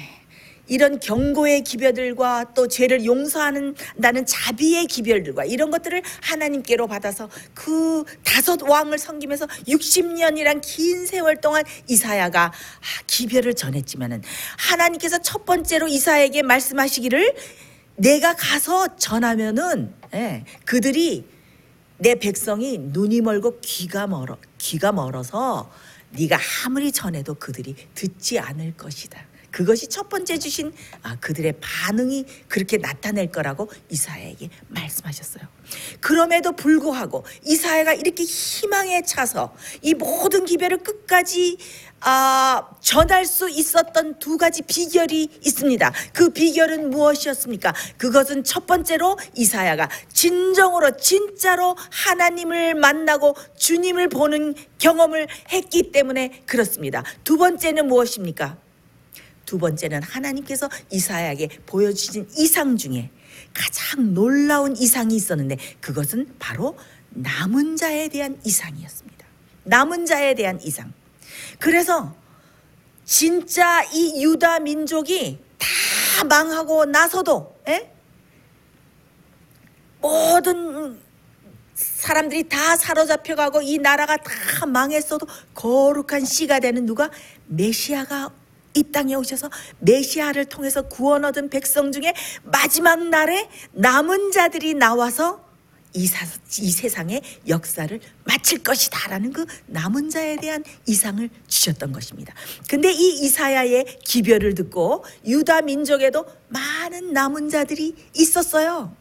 S5: 이런 경고의 기별들과 또 죄를 용서하는 나는 자비의 기별들과 이런 것들을 하나님께로 받아서 그 다섯 왕을 섬기면서 육십 년이란 긴 세월 동안 이사야가 기별을 전했지만은, 하나님께서 첫 번째로 이사야에게 말씀하시기를 내가 가서 전하면은 예, 그들이, 내 백성이 눈이 멀고 귀가 멀어 귀가 멀어서 네가 아무리 전해도 그들이 듣지 않을 것이다. 그것이 첫 번째 주신 아, 그들의 반응이 그렇게 나타낼 거라고 이사야에게 말씀하셨어요. 그럼에도 불구하고 이사야가 이렇게 희망에 차서 이 모든 기별을 끝까지 아, 전할 수 있었던 두 가지 비결이 있습니다. 그 비결은 무엇이었습니까? 그것은 첫 번째로 이사야가 진정으로 진짜로 하나님을 만나고 주님을 보는 경험을 했기 때문에 그렇습니다. 두 번째는 무엇입니까? 두 번째는 하나님께서 이사야에게 보여주신 이상 중에 가장 놀라운 이상이 있었는데 그것은 바로 남은 자에 대한 이상이었습니다. 남은 자에 대한 이상. 그래서 진짜 이 유다 민족이 다 망하고 나서도 에? 모든 사람들이 다 사로잡혀가고 이 나라가 다 망했어도 거룩한 씨가 되는 누가? 메시아가 이 땅에 오셔서 메시아를 통해서 구원 얻은 백성 중에 마지막 날에 남은 자들이 나와서 이, 사, 이 세상의 역사를 마칠 것이다 라는 그 남은 자에 대한 이상을 주셨던 것입니다. 근데 이 이사야의 기별을 듣고 유다 민족에도 많은 남은 자들이 있었어요.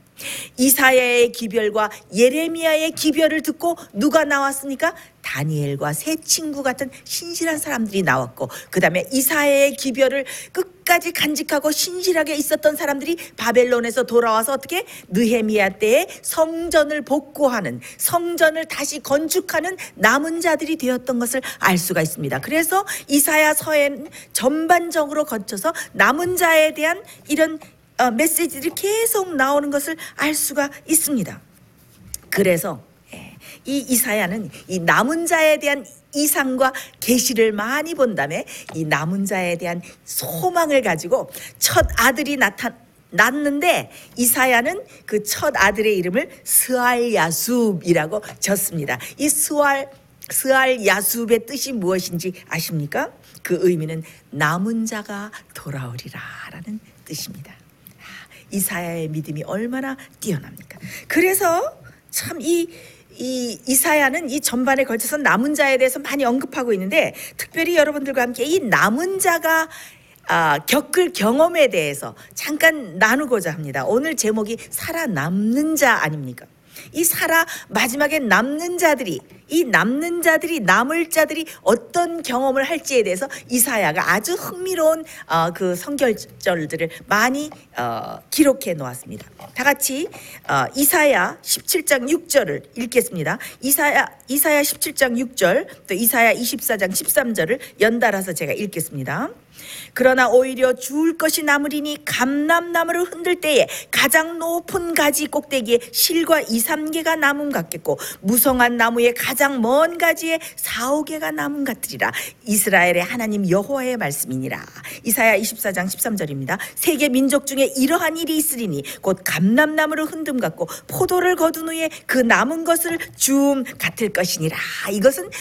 S5: 이사야의 기별과 예레미야의 기별을 듣고 누가 나왔습니까? 다니엘과 세 친구 같은 신실한 사람들이 나왔고, 그 다음에 이사야의 기별을 끝까지 간직하고 신실하게 있었던 사람들이 바벨론에서 돌아와서 어떻게 느헤미야 때에 성전을 복구하는, 성전을 다시 건축하는 남은 자들이 되었던 것을 알 수가 있습니다. 그래서 이사야 서에는 전반적으로 거쳐서 남은 자에 대한 이런 어, 메시지들이 계속 나오는 것을 알 수가 있습니다. 그래서 이 이사야는 이 남은 자에 대한 이상과 계시를 많이 본 다음에 이 남은 자에 대한 소망을 가지고 첫 아들이 나타 났는데 이사야는 그 첫 아들의 이름을 스알 야숲이라고 졌습니다. 이 스알 스알 야숲의 뜻이 무엇인지 아십니까? 그 의미는 남은 자가 돌아오리라라는 뜻입니다. 이사야의 믿음이 얼마나 뛰어납니까? 그래서 참 이 이 이사야는 이 전반에 걸쳐서 남은 자에 대해서 많이 언급하고 있는데, 특별히 여러분들과 함께 이 남은 자가 아, 겪을 경험에 대해서 잠깐 나누고자 합니다. 오늘 제목이 살아남는 자 아닙니까? 이 살아 마지막에 남는 자들이, 이 남는 자들이, 남을 자들이 어떤 경험을 할지에 대해서 이사야가 아주 흥미로운 어, 그 성결절들을 많이 어, 기록해 놓았습니다. 다 같이 어, 이사야 십칠 장 육 절을 읽겠습니다. 이사야 이사야 십칠 장 육 절, 또 이사야 이십사 장 십삼 절을 연달아서 제가 읽겠습니다. 그러나 오히려 주울 것이 남으리니 감람나무를 흔들 때에 가장 높은 가지 꼭대기에 실과 이삼 개가 남음 같겠고, 무성한 나무에 가장 먼 가지에 사오 개가 남음 같으리라. 이스라엘의 하나님 여호와의 말씀이니라. 이사야 이십사 장 십삼 절입니다. 세계 민족 중에 이러한 일이 있으리니 곧 감람나무를 흔듦 같고 포도를 거둔 후에 그 남은 것을 주움 같을 것이니라. 이것은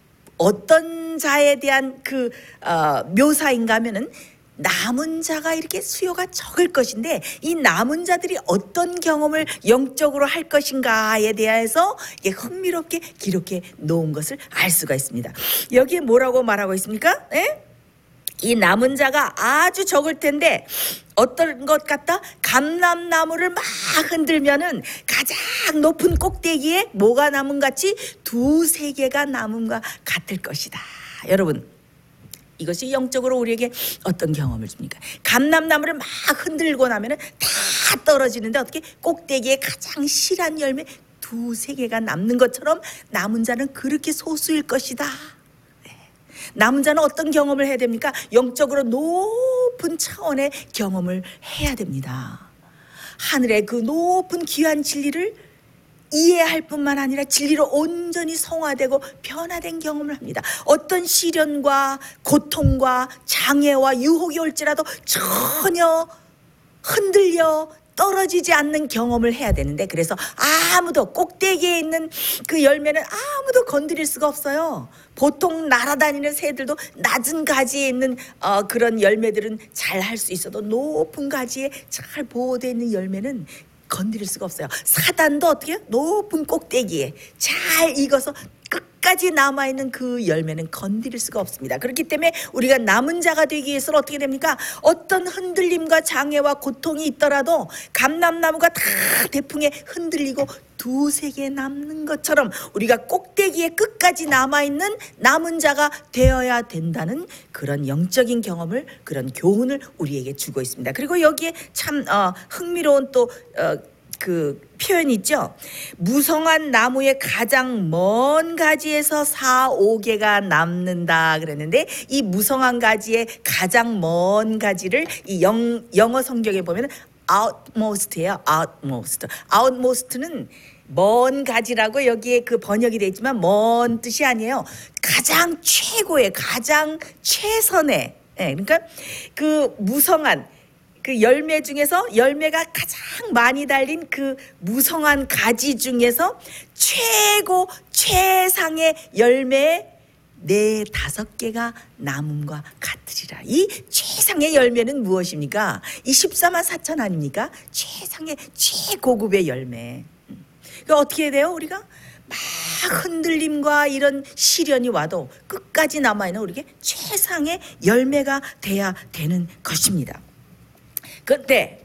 S5: 어떤 자에 대한 그 어, 묘사인가 하면은 남은 자가 이렇게 수요가 적을 것인데, 이 남은 자들이 어떤 경험을 영적으로 할 것인가에 대해서 이게 흥미롭게 기록해 놓은 것을 알 수가 있습니다. 여기에 뭐라고 말하고 있습니까? 에? 이 남은 자가 아주 적을 텐데 어떤 것 같다? 감람나무를 막 흔들면은 가장 높은 꼭대기에 뭐가 남은 같이 두세 개가 남음과 같을 것이다. 여러분, 이것이 영적으로 우리에게 어떤 경험을 줍니까? 감람나무를 막 흔들고 나면은 다 떨어지는데 어떻게 꼭대기에 가장 실한 열매 두세 개가 남는 것처럼 남은 자는 그렇게 소수일 것이다. 남은 자는 어떤 경험을 해야 됩니까? 영적으로 높은 차원의 경험을 해야 됩니다. 하늘의 그 높은 귀한 진리를 이해할 뿐만 아니라 진리로 온전히 성화되고 변화된 경험을 합니다. 어떤 시련과 고통과 장애와 유혹이 올지라도 전혀 흔들려 떨어지지 않는 경험을 해야 되는데, 그래서 아무도 꼭대기에 있는 그 열매는 아무도 건드릴 수가 없어요. 보통 날아다니는 새들도 낮은 가지에 있는 어, 그런 열매들은 잘 할 수 있어도 높은 가지에 잘 보호되어 있는 열매는 건드릴 수가 없어요. 사단도 어떻게 해요? 높은 꼭대기에 잘 익어서 끝까지 끝까지 남아있는 그 열매는 건드릴 수가 없습니다. 그렇기 때문에 우리가 남은 자가 되기 위해서는 어떻게 됩니까? 어떤 흔들림과 장애와 고통이 있더라도 감람나무가 다 대풍에 흔들리고 두세 개 남는 것처럼 우리가 꼭대기에 끝까지 남아있는 남은 자가 되어야 된다는 그런 영적인 경험을, 그런 교훈을 우리에게 주고 있습니다. 그리고 여기에 참 어, 흥미로운 또 어, 그 표현이 있죠. 무성한 나무의 가장 먼 가지에서 사, 오 개가 남는다 그랬는데, 이 무성한 가지의 가장 먼 가지를 이 영, 영어 성경에 보면 outmost예요. outmost. outmost는 먼 가지라고 여기에 그 번역이 되어 있지만 먼 뜻이 아니에요. 가장 최고의, 가장 최선의. 예, 그러니까 그 무성한 그 열매 중에서 열매가 가장 많이 달린 그 무성한 가지 중에서 최고 최상의 열매 네 다섯 개가 남음과 같으리라. 이 최상의 열매는 무엇입니까? 이 십사만 사천 아닙니까? 최상의 최고급의 열매. 그 어떻게 돼요? 우리가 막 흔들림과 이런 시련이 와도 끝까지 남아있는 우리에게 최상의 열매가 돼야 되는 것입니다. 그런데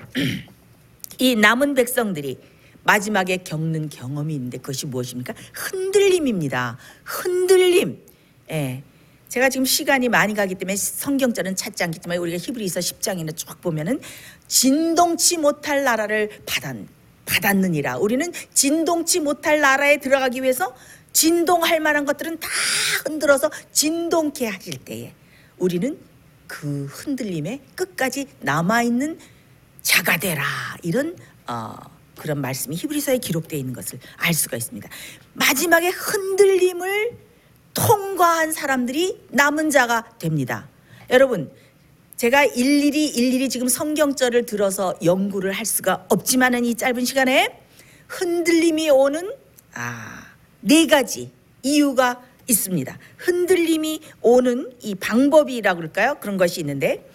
S5: 이 남은 백성들이 마지막에 겪는 경험이 있는데 그것이 무엇입니까? 흔들림입니다. 흔들림. 예. 제가 지금 시간이 많이 가기 때문에 성경절은 찾지 않겠지만 우리가 히브리서 십 장이나 쭉 보면은 진동치 못할 나라를 받았, 받았느니라. 우리는 진동치 못할 나라에 들어가기 위해서 진동할 만한 것들은 다 흔들어서 진동케 하실 때에 우리는 그 흔들림에 끝까지 남아있는 자가 되라. 이런 어, 그런 말씀이 히브리서에 기록되어 있는 것을 알 수가 있습니다. 마지막에 흔들림을 통과한 사람들이 남은 자가 됩니다. 여러분, 제가 일일이 일일이 지금 성경절을 들어서 연구를 할 수가 없지만은 이 짧은 시간에 흔들림이 오는 아, 네 가지 이유가 있습니다. 흔들림이 오는 이 방법이라고 그럴까요? 그런 것이 있는데,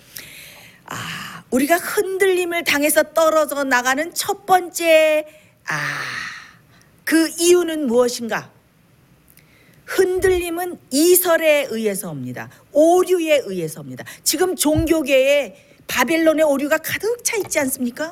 S5: 아, 우리가 흔들림을 당해서 떨어져 나가는 첫 번째 아, 그 이유는 무엇인가? 흔들림은 이설에 의해서 옵니다. 오류에 의해서 옵니다. 지금 종교계에 바벨론의 오류가 가득 차 있지 않습니까?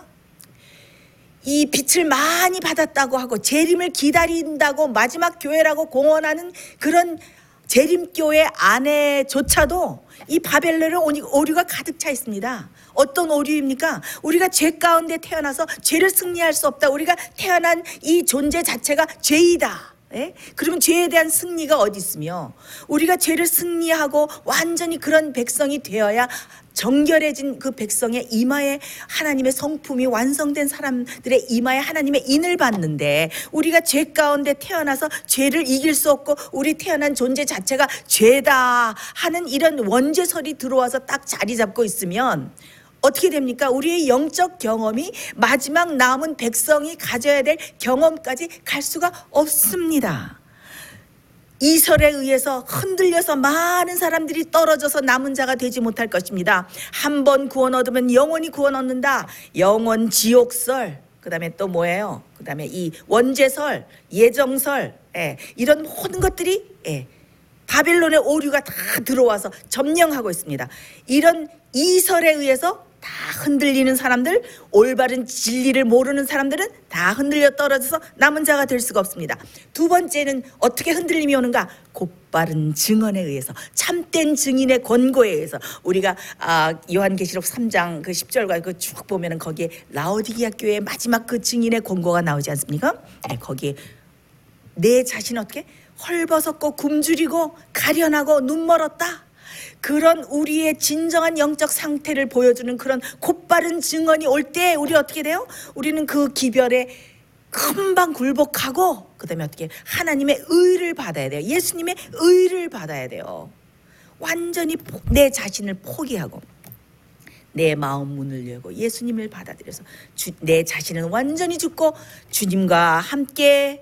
S5: 이 빛을 많이 받았다고 하고 재림을 기다린다고 마지막 교회라고 공언하는 그런 재림교회 안에조차도 이 바벨론의 오류가 가득 차 있습니다. 어떤 오류입니까? 우리가 죄 가운데 태어나서 죄를 승리할 수 없다. 우리가 태어난 이 존재 자체가 죄이다. 예? 그러면 죄에 대한 승리가 어디 있으며, 우리가 죄를 승리하고 완전히 그런 백성이 되어야 정결해진 그 백성의 이마에 하나님의 성품이 완성된 사람들의 이마에 하나님의 인을 받는데, 우리가 죄 가운데 태어나서 죄를 이길 수 없고 우리 태어난 존재 자체가 죄다 하는 이런 원죄설이 들어와서 딱 자리 잡고 있으면 어떻게 됩니까? 우리의 영적 경험이 마지막 남은 백성이 가져야 될 경험까지 갈 수가 없습니다. 이설에 의해서 흔들려서 많은 사람들이 떨어져서 남은 자가 되지 못할 것입니다. 한 번 구원 얻으면 영원히 구원 얻는다. 영원 지옥설, 그 다음에 또 뭐예요? 그 다음에 이 원죄설, 예정설, 예, 이런 모든 것들이 예, 바벨론의 오류가 다 들어와서 점령하고 있습니다. 이런 이설에 의해서 다 흔들리는 사람들, 올바른 진리를 모르는 사람들은 다 흔들려 떨어져서 남은 자가 될 수가 없습니다. 두 번째는 어떻게 흔들림이 오는가? 곧바른 증언에 의해서, 참된 증인의 권고에 의해서. 우리가 아, 요한계시록 삼 장 그 십 절과 그 쭉 보면은 거기에 라오디게아 교회의 마지막 그 증인의 권고가 나오지 않습니까? 네, 거기에 내 자신 어떻게 헐벗었고 굶주리고 가련하고 눈멀었다. 그런 우리의 진정한 영적 상태를 보여주는 그런 곧바른 증언이 올 때 우리 어떻게 돼요? 우리는 그 기별에 금방 굴복하고 그 다음에 어떻게 하나님의 의를 받아야 돼요. 예수님의 의를 받아야 돼요. 완전히 내 자신을 포기하고 내 마음 문을 열고 예수님을 받아들여서 주, 내 자신은 완전히 죽고 주님과 함께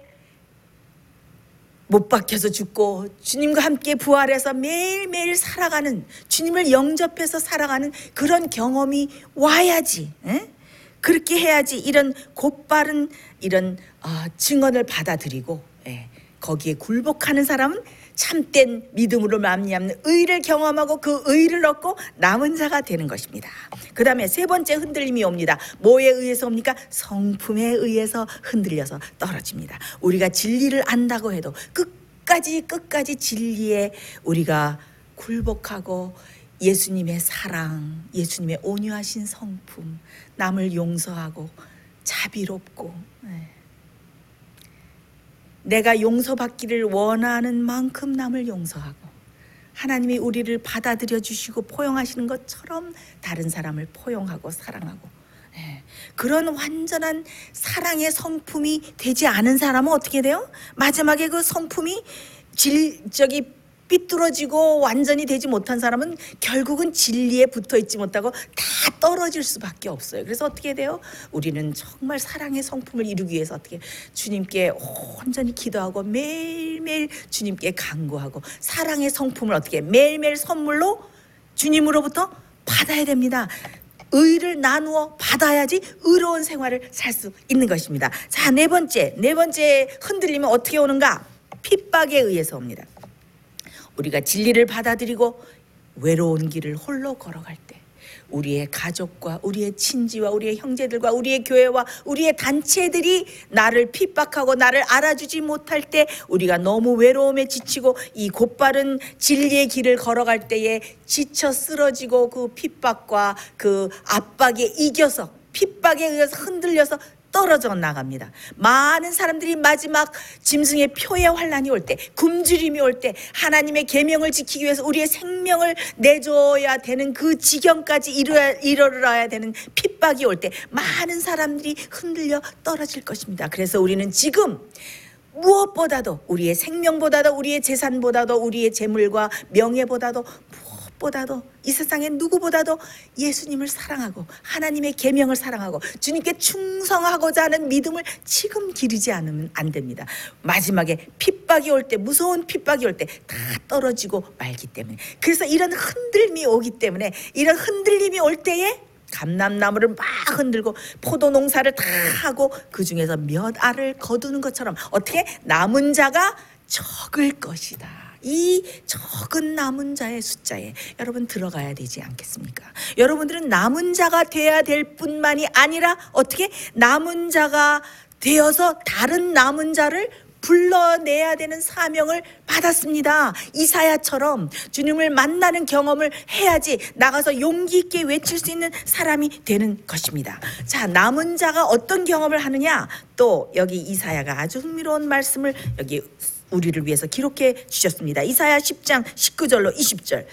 S5: 못 박혀서 죽고 주님과 함께 부활해서 매일매일 살아가는, 주님을 영접해서 살아가는 그런 경험이 와야지. 에? 그렇게 해야지 이런 곧바른 이런 어, 증언을 받아들이고 예, 거기에 굴복하는 사람은 참된 믿음으로 말미암는 의를 경험하고 그 의를 얻고 남은 자가 되는 것입니다. 그 다음에 세 번째 흔들림이 옵니다. 뭐에 의해서 옵니까? 성품에 의해서 흔들려서 떨어집니다. 우리가 진리를 안다고 해도 끝까지 끝까지 진리에 우리가 굴복하고 예수님의 사랑, 예수님의 온유하신 성품, 남을 용서하고 자비롭고, 네. 내가 용서받기를 원하는 만큼 남을 용서하고 하나님이 우리를 받아들여 주시고 포용하시는 것처럼 다른 사람을 포용하고 사랑하고, 네. 그런 완전한 사랑의 성품이 되지 않은 사람은 어떻게 돼요? 마지막에 그 성품이 질적이 삐뚤어지고 완전히 되지 못한 사람은 결국은 진리에 붙어 있지 못하고 다 떨어질 수밖에 없어요. 그래서 어떻게 돼요? 우리는 정말 사랑의 성품을 이루기 위해서 어떻게 주님께 온전히 기도하고 매일매일 주님께 간구하고 사랑의 성품을 어떻게 매일매일 선물로 주님으로부터 받아야 됩니다. 의를 나누어 받아야지 의로운 생활을 살 수 있는 것입니다. 자, 네 번째, 네 번째 흔들림은 어떻게 오는가? 핍박에 의해서 옵니다. 우리가 진리를 받아들이고 외로운 길을 홀로 걸어갈 때 우리의 가족과 우리의 친지와 우리의 형제들과 우리의 교회와 우리의 단체들이 나를 핍박하고 나를 알아주지 못할 때 우리가 너무 외로움에 지치고 이 곧바른 진리의 길을 걸어갈 때에 지쳐 쓰러지고 그 핍박과 그 압박에 이겨서 핍박에 의해서 흔들려서 떨어져 나갑니다. 많은 사람들이 마지막 짐승의 표의 환란이 올 때, 굶주림이 올 때 하나님의 계명을 지키기 위해서 우리의 생명을 내줘야 되는 그 지경까지 이르러야, 이르러야 되는 핍박이 올 때 많은 사람들이 흔들려 떨어질 것입니다. 그래서 우리는 지금 무엇보다도 우리의 생명보다도 우리의 재산보다도 우리의 재물과 명예보다도 보다도 이 세상의 누구보다도 예수님을 사랑하고 하나님의 계명을 사랑하고 주님께 충성하고자 하는 믿음을 지금 기르지 않으면 안 됩니다. 마지막에 핍박이 올 때, 무서운 핍박이 올 때 다 떨어지고 말기 때문에, 그래서 이런 흔들림이 오기 때문에, 이런 흔들림이 올 때에 감람나무를 막 흔들고 포도 농사를 다 하고 그 중에서 몇 알을 거두는 것처럼 어떻게 남은 자가 적을 것이다. 이 적은 남은 자의 숫자에 여러분 들어가야 되지 않겠습니까? 여러분들은 남은 자가 돼야 될 뿐만이 아니라 어떻게 남은 자가 되어서 다른 남은 자를 불러내야 되는 사명을 받았습니다. 이사야처럼 주님을 만나는 경험을 해야지 나가서 용기 있게 외칠 수 있는 사람이 되는 것입니다. 자, 남은 자가 어떤 경험을 하느냐? 또 여기 이사야가 아주 흥미로운 말씀을 여기 우리를 위해서 기록해 주셨습니다. 이사야 십 장 십구 절로 이십 절.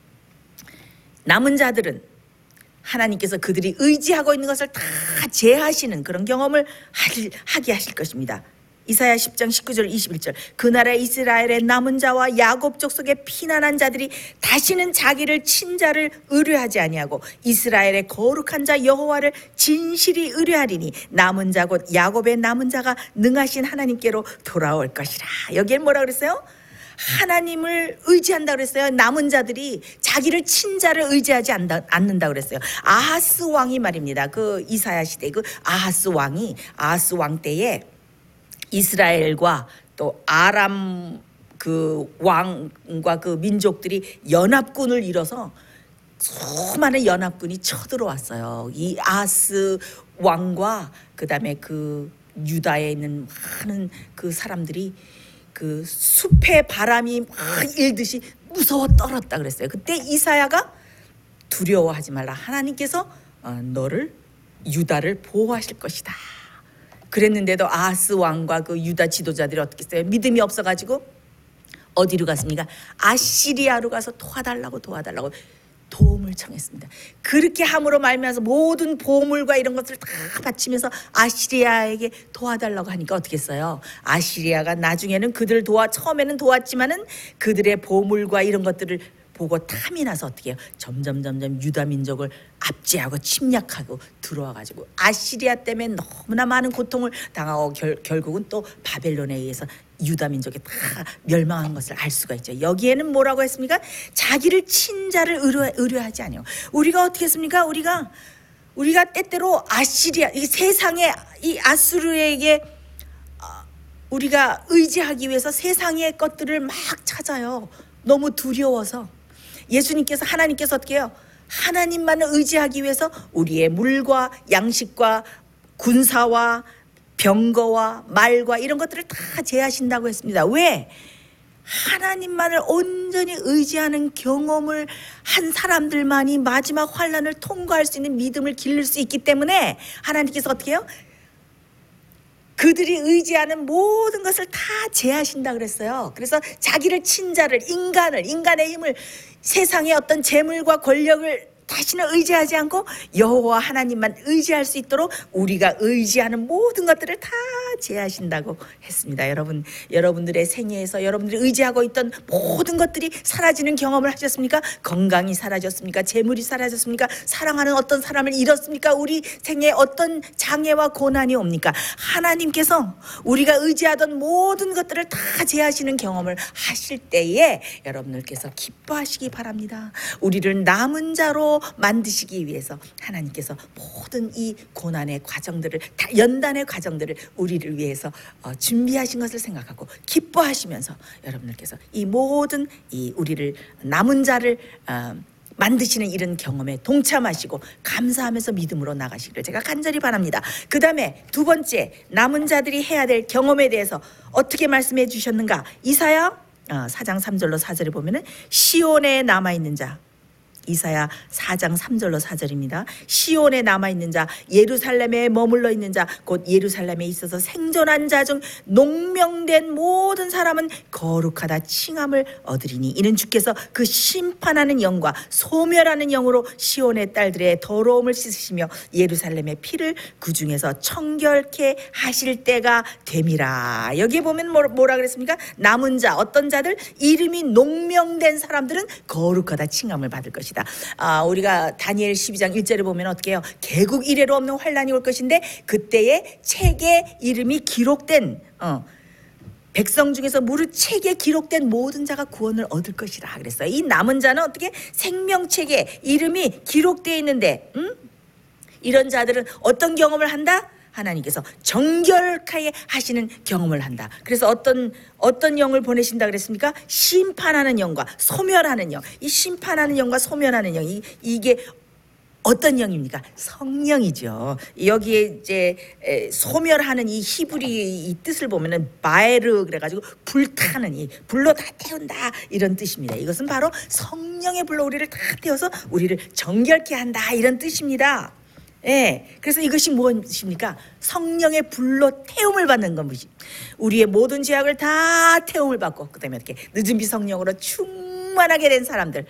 S5: 남은 자들은 하나님께서 그들이 의지하고 있는 것을 다 제하시는 그런 경험을 하게 하실 것입니다. 이사야 십 장 십구 절 이십일 절. 그날에 이스라엘의 남은 자와 야곱 족속의 피난한 자들이 다시는 자기를 친자를 의뢰하지 아니하고 이스라엘의 거룩한 자 여호와를 진실이 의뢰하리니 남은 자 곧 야곱의 남은 자가 능하신 하나님께로 돌아올 것이라. 여기엔 뭐라 그랬어요? 하나님을 의지한다 그랬어요. 남은 자들이 자기를 친자를 의지하지 않는다 그랬어요. 아하스 왕이 말입니다. 그 이사야 시대 그 아하스 왕이 아하스 왕 때에 이스라엘과 또 아람 그 왕과 그 민족들이 연합군을 이뤄서 수많은 연합군이 쳐들어왔어요. 이 아하스 왕과 그 다음에 그 유다에 있는 많은 그 사람들이 그 숲의 바람이 막 일듯이 무서워 떨었다 그랬어요. 그때 이사야가 두려워하지 말라. 하나님께서 너를 유다를 보호하실 것이다. 그랬는데도 아하스 왕과 그 유다 지도자들이 어떻게 했어요? 믿음이 없어가지고 어디로 갔습니까? 아시리아로 가서 도와달라고 도와달라고 도움을 청했습니다. 그렇게 함으로 말미암아서 모든 보물과 이런 것을 다 바치면서 아시리아에게 도와달라고 하니까 어떻게 했어요? 아시리아가 나중에는 그들을 도와 처음에는 도왔지만은 그들의 보물과 이런 것들을 보고 탐이 나서 어떻게 해요? 점점 점점 유다 민족을 압제하고 침략하고 들어와가지고 아시리아 때문에 너무나 많은 고통을 당하고 결, 결국은 또 바벨론에 의해서 유다 민족이 다 멸망한 것을 알 수가 있죠. 여기에는 뭐라고 했습니까? 자기를 친자를 의뢰, 의뢰하지 않아요. 우리가 어떻게 했습니까? 우리가 우리가 때때로 아시리아 이 세상의 이 아수르에게 우리가 의지하기 위해서 세상의 것들을 막 찾아요. 너무 두려워서. 예수님께서 하나님께서 어떻게 해요? 하나님만을 의지하기 위해서 우리의 물과 양식과 군사와 병거와 말과 이런 것들을 다 제하신다고 했습니다. 왜? 하나님만을 온전히 의지하는 경험을 한 사람들만이 마지막 환난을 통과할 수 있는 믿음을 기를 수 있기 때문에 하나님께서 어떻게 해요? 그들이 의지하는 모든 것을 다 제하신다 그랬어요. 그래서 자기를 친자를, 인간을, 인간의 힘을, 세상의 어떤 재물과 권력을 다시는 의지하지 않고 여호와 하나님만 의지할 수 있도록 우리가 의지하는 모든 것들을 다 제하신다고 했습니다. 여러분, 여러분들의 생애에서 여러분들이 의지하고 있던 모든 것들이 사라지는 경험을 하셨습니까? 건강이 사라졌습니까? 재물이 사라졌습니까? 사랑하는 어떤 사람을 잃었습니까? 우리 생애에 어떤 장애와 고난이 옵니까? 하나님께서 우리가 의지하던 모든 것들을 다 제하시는 경험을 하실 때에 여러분들께서 기뻐하시기 바랍니다. 우리를 남은 자로 만드시기 위해서 하나님께서 모든 이 고난의 과정들을, 연단의 과정들을 우리를 위해서 준비하신 것을 생각하고 기뻐하시면서 여러분들께서 이 모든 이 우리를 남은 자를 만드시는 이런 경험에 동참하시고 감사하면서 믿음으로 나가시기를 제가 간절히 바랍니다. 그 다음에 두 번째, 남은 자들이 해야 될 경험에 대해서 어떻게 말씀해 주셨는가? 이사야 사 장 삼 절로 사 절에 보면은 시온에 남아있는 자, 이사야 사 장 삼 절로 사 절입니다. 시온에 남아있는 자, 예루살렘에 머물러 있는 자, 곧 예루살렘에 있어서 생존한 자 중 농명된 모든 사람은 거룩하다 칭함을 얻으리니 이는 주께서 그 심판하는 영과 소멸하는 영으로 시온의 딸들의 더러움을 씻으시며 예루살렘의 피를 그 중에서 청결케 하실 때가 됨이라. 여기에 보면 뭐라 그랬습니까? 남은 자, 어떤 자들, 이름이 농명된 사람들은 거룩하다 칭함을 받을 것이다. 아, 우리가 다니엘 십이 장 일 절에 보면 어떻게 해요? 개국 이래로 없는 환란이 올 것인데 그때에 책에 이름이 기록된 어, 백성 중에서 무릇 책에 기록된 모든 자가 구원을 얻을 것이라 그랬어요. 이 남은 자는 어떻게? 생명책에 이름이 기록되어 있는데 음? 이런 자들은 어떤 경험을 한다? 하나님께서 정결하게 하시는 경험을 한다. 그래서 어떤 어떤 영을 보내신다 그랬습니까? 심판하는 영과 소멸하는 영. 이 심판하는 영과 소멸하는 영, 이, 이게 어떤 영입니까? 성령이죠. 여기에 이제 소멸하는 이 히브리 이 뜻을 보면은 바에르 그래가지고 불타는, 이 불로 다 태운다 이런 뜻입니다. 이것은 바로 성령의 불로 우리를 다 태워서 우리를 정결케 한다 이런 뜻입니다. 예, 그래서 이것이 무엇입니까? 성령의 불로 태움을 받는 것이 우리의 모든 죄악을 다 태움을 받고 그다음에 어떻게 늦은 비 성령으로 충만하게 된 사람들,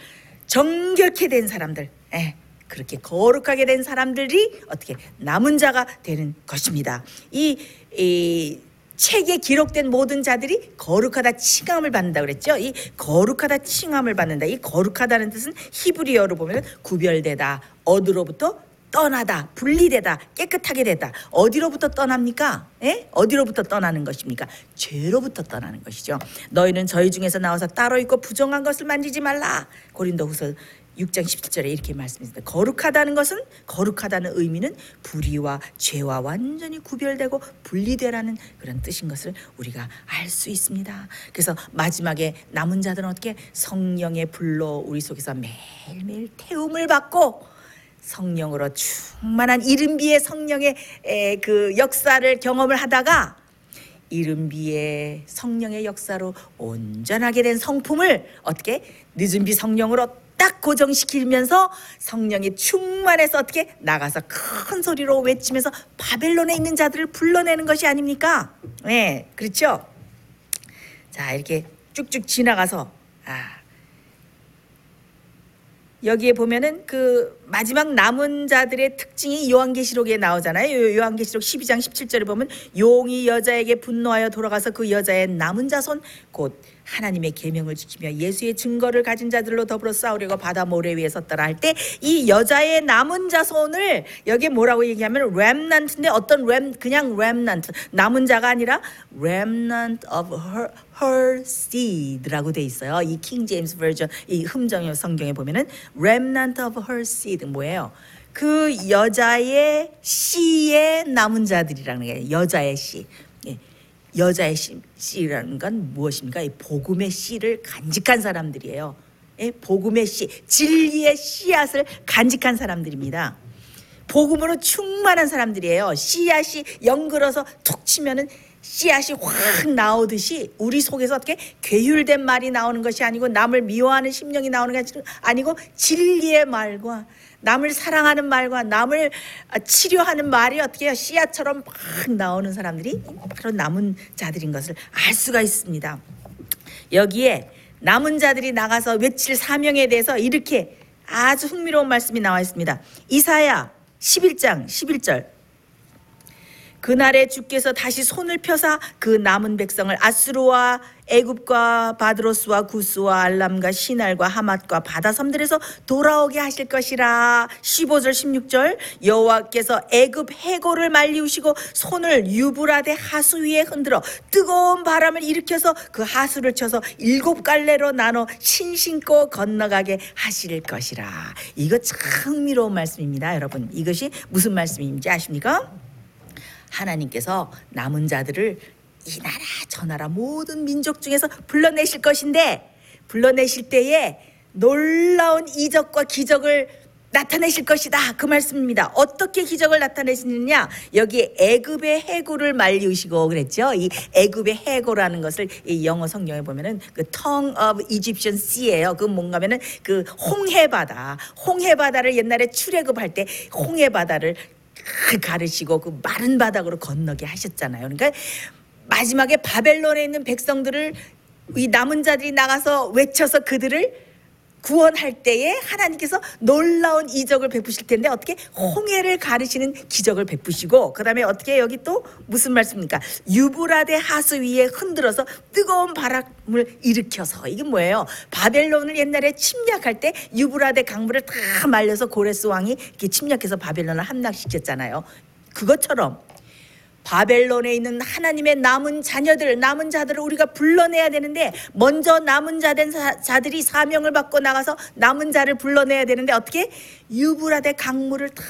S5: 정결케 된 사람들, 예, 그렇게 거룩하게 된 사람들이 어떻게 남은 자가 되는 것입니다. 이, 이 책에 기록된 모든 자들이 거룩하다 칭함을 받는다 그랬죠. 이 거룩하다 칭함을 받는다. 이 거룩하다는 뜻은 히브리어로 보면 구별되다, 어디로부터 떠나다, 분리되다, 깨끗하게 되다. 어디로부터 떠납니까? 예? 어디로부터 떠나는 것입니까? 죄로부터 떠나는 것이죠. 너희는 저희 중에서 나와서 따로 있고 부정한 것을 만지지 말라. 고린도후서 육 장 십칠 절에 이렇게 말씀했습니다. 거룩하다는 것은, 거룩하다는 의미는 불의와 죄와 완전히 구별되고 분리되라는 그런 뜻인 것을 우리가 알 수 있습니다. 그래서 마지막에 남은 자들은 어떻게? 성령의 불로 우리 속에서 매일매일 태움을 받고 성령으로 충만한 이른비의 성령의 그 역사를 경험을 하다가 이른비의 성령의 역사로 온전하게 된 성품을 어떻게? 늦은비 성령으로 딱 고정시키면서 성령이 충만해서 어떻게? 나가서 큰 소리로 외치면서 바벨론에 있는 자들을 불러내는 것이 아닙니까? 네, 그렇죠? 자, 이렇게 쭉쭉 지나가서 아 여기에 보면은 그 마지막 남은 자들의 특징이 요한계시록에 나오잖아요. 요한계시록 십이 장 십칠 절에 보면 용이 여자에게 분노하여 돌아가서 그 여자의 남은 자손 곧 하나님의 계명을 지키며 예수의 증거를 가진 자들로 더불어 싸우려고 바다 모래 위에 섰더라 할 때 이 여자의 남은 자손을 여기에 뭐라고 얘기하면 렘넌트인데 어떤 렘 그냥 렘넌트 남은 자가 아니라 remnant of her, her seed라고 돼 있어요. 이 킹 제임스 버전 이 흠정 성경에 보면은 remnant of her seed 뭐예요? 그 여자의 씨의 남은 자들이라는 게 여자의 씨. 여자의 씨, 씨라는 건 무엇입니까? 이 복음의 씨를 간직한 사람들이에요. 예? 복음의 씨, 진리의 씨앗을 간직한 사람들입니다. 복음으로 충만한 사람들이에요. 씨앗이 연글어서 툭 치면은 씨앗이 확 나오듯이 우리 속에서 어떻게 괴율된 말이 나오는 것이 아니고 남을 미워하는 심령이 나오는 것이 아니고 진리의 말과 남을 사랑하는 말과 남을 치료하는 말이 어떻게 해요? 씨앗처럼 막 나오는 사람들이 바로 남은 자들인 것을 알 수가 있습니다. 여기에 남은 자들이 나가서 외칠 사명에 대해서 이렇게 아주 흥미로운 말씀이 나와 있습니다. 이사야 십일 장 십일 절. 그날에 주께서 다시 손을 펴사 그 남은 백성을 아수르와 애굽과 바드로스와 구스와 알람과 시날과 하맛과 바다 섬들에서 돌아오게 하실 것이라. 십오 절 십육 절. 여호와께서 애굽 해골을 말리우시고 손을 유브라데 하수 위에 흔들어 뜨거운 바람을 일으켜서 그 하수를 쳐서 일곱 갈래로 나눠 신신고 건너가게 하실 것이라. 이거 참 흥미로운 말씀입니다. 여러분, 이것이 무슨 말씀인지 아십니까? 하나님께서 남은 자들을 이 나라 저 나라 모든 민족 중에서 불러내실 것인데, 불러내실 때에 놀라운 이적과 기적을 나타내실 것이다, 그 말씀입니다. 어떻게 기적을 나타내시느냐? 여기 애굽의 해골을 말리우시고 그랬죠. 이 애굽의 해골이라는 것을 이 영어 성경에 보면은 그 Tongue of Egyptian Sea예요. 그 뭔가면은 그 홍해바다, 홍해바다를 옛날에 출애굽할 때 홍해바다를 가르시고 그 마른 바닥으로 건너게 하셨잖아요. 그러니까 마지막에 바벨론에 있는 백성들을 이 남은 자들이 나가서 외쳐서 그들을 구원할 때에 하나님께서 놀라운 이적을 베푸실 텐데 어떻게 홍해를 가르시는 기적을 베푸시고, 그 다음에 어떻게 여기 또 무슨 말씀입니까? 유브라데 하수 위에 흔들어서 뜨거운 바람을 일으켜서. 이게 뭐예요? 바벨론을 옛날에 침략할 때 유브라데 강물을 다 말려서 고레스 왕이 이렇게 침략해서 바벨론을 함락시켰잖아요. 그것처럼 바벨론에 있는 하나님의 남은 자녀들, 남은 자들을 우리가 불러내야 되는데, 먼저 남은 자된 자들이 사명을 받고 나가서 남은 자를 불러내야 되는데 어떻게? 유브라데 강물을 다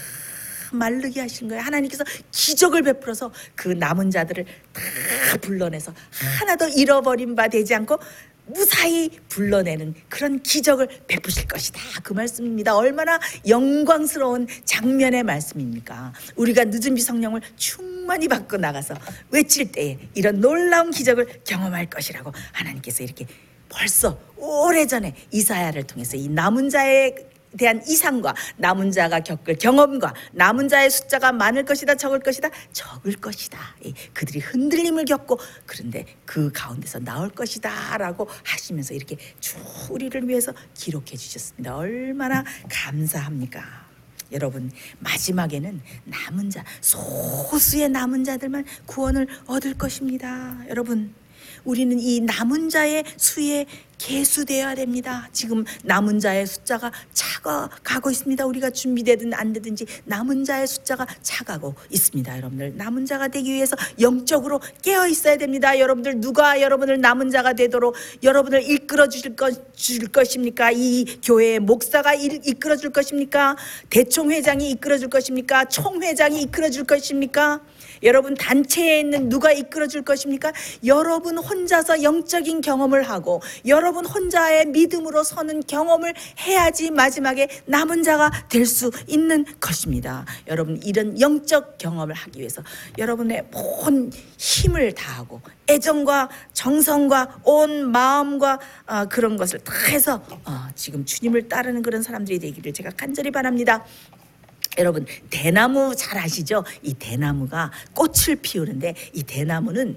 S5: 마르게 하신 거예요. 하나님께서 기적을 베풀어서 그 남은 자들을 다 불러내서 하나도 잃어버린 바 되지 않고 무사히 불러내는 그런 기적을 베푸실 것이다, 그 말씀입니다. 얼마나 영광스러운 장면의 말씀입니까? 우리가 늦은 비 성령을 충만히 받고 나가서 외칠 때에 이런 놀라운 기적을 경험할 것이라고 하나님께서 이렇게 벌써 오래전에 이사야를 통해서 이 남은 자에 대한 이상과 남은 자가 겪을 경험과 남은 자의 숫자가 많을 것이다, 적을 것이다, 적을 것이다, 그들이 흔들림을 겪고 그런데 그 가운데서 나올 것이다 라고 하시면서 이렇게 쭉 우리를 위해서 기록해 주셨습니다. 얼마나 감사합니까? 여러분, 마지막에는 남은 자, 소수의 남은 자들만 구원을 얻을 것입니다. 여러분, 우리는 이 남은 자의 수에 계수되어야 됩니다. 지금 남은 자의 숫자가 차가가고 있습니다. 우리가 준비되든 안 되든지 남은 자의 숫자가 차가고 있습니다. 여러분들, 남은 자가 되기 위해서 영적으로 깨어 있어야 됩니다. 여러분들, 누가 여러분을 남은 자가 되도록 여러분을 이끌어 주실 것, 줄 것입니까? 이 교회의 목사가 일, 이끌어 줄 것입니까? 대총회장이 이끌어 줄 것입니까? 총회장이 이끌어 줄 것입니까? 여러분, 단체에 있는 누가 이끌어 줄 것입니까? 여러분 혼자서 영적인 경험을 하고 여러분 혼자의 믿음으로 서는 경험을 해야지 마지막에 남은 자가 될 수 있는 것입니다. 여러분, 이런 영적 경험을 하기 위해서 여러분의 온 힘을 다하고 애정과 정성과 온 마음과 어, 그런 것을 다 해서 어, 지금 주님을 따르는 그런 사람들이 되기를 제가 간절히 바랍니다. 여러분, 대나무 잘 아시죠? 이 대나무가 꽃을 피우는데 이 대나무는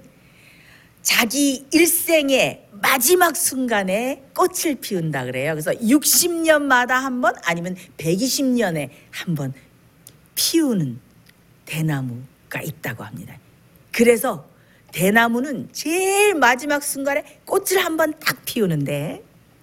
S5: 자기 일생의 마지막 순간에 꽃을 피운다 그래요. 그래서 육십 년마다 한 번 아니면 백이십 년에 한 번 피우는 대나무가 있다고 합니다. 그래서 대나무는 제일 마지막 순간에 꽃을 한 번 딱 피우는데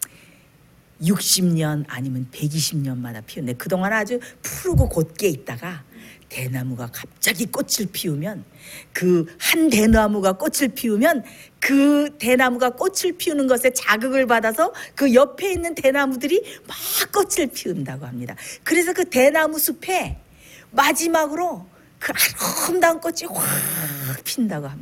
S5: 육십 년 아니면 백이십 년마다 피우는데 그동안 아주 푸르고 곧게 있다가 대나무가 갑자기 꽃을 피우면, 그 한 대나무가 꽃을 피우면 그 대나무가 꽃을 피우는 것에 자극을 받아서 그 옆에 있는 대나무들이 막 꽃을 피운다고 합니다. 그래서 그 대나무 숲에 마지막으로 그 아름다운 꽃이 확 핀다고 합니다.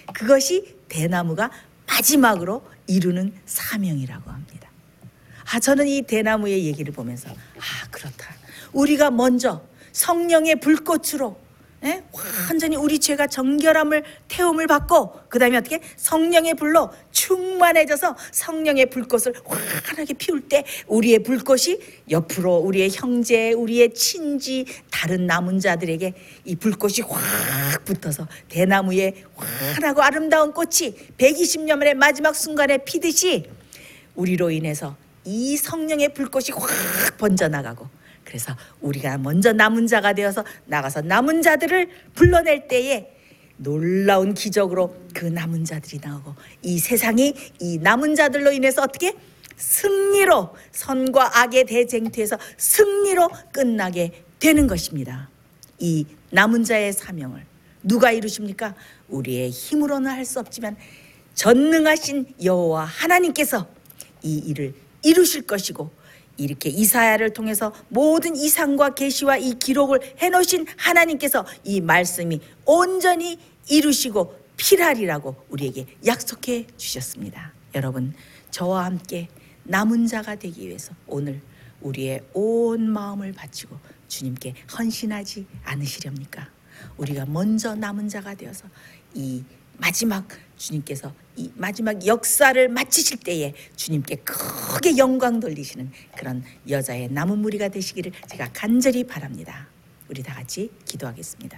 S5: 그것이 대나무가 마지막으로 이루는 사명이라고 합니다. 아, 저는 이 대나무의 얘기를 보면서 아, 그렇다. 우리가 먼저 성령의 불꽃으로 예? 완전히 우리 죄가 정결함을 태움을 받고 그 다음에 어떻게 성령의 불로 충만해져서 성령의 불꽃을 환하게 피울 때 우리의 불꽃이 옆으로 우리의 형제, 우리의 친지, 다른 남은 자들에게 이 불꽃이 확 붙어서 대나무에 환하고 아름다운 꽃이 백이십 년의 마지막 순간에 피듯이 우리로 인해서 이 성령의 불꽃이 확 번져나가고, 그래서 우리가 먼저 남은 자가 되어서 나가서 남은 자들을 불러낼 때에 놀라운 기적으로 그 남은 자들이 나오고 이 세상이 이 남은 자들로 인해서 어떻게 승리로, 선과 악의 대쟁투에서 승리로 끝나게 되는 것입니다. 이 남은 자의 사명을 누가 이루십니까? 우리의 힘으로는 할 수 없지만 전능하신 여호와 하나님께서 이 일을 이루실 것이고, 이렇게 이사야를 통해서 모든 이상과 계시와 이 기록을 해놓으신 하나님께서 이 말씀이 온전히 이루시고 필하리라고 우리에게 약속해 주셨습니다. 여러분, 저와 함께 남은 자가 되기 위해서 오늘 우리의 온 마음을 바치고 주님께 헌신하지 않으시렵니까? 우리가 먼저 남은 자가 되어서 이 마지막 주님께서 이 마지막 역사를 마치실 때에 주님께 크게 영광 돌리시는 그런 여자의 남은 무리가 되시기를 제가 간절히 바랍니다. 우리 다 같이 기도하겠습니다.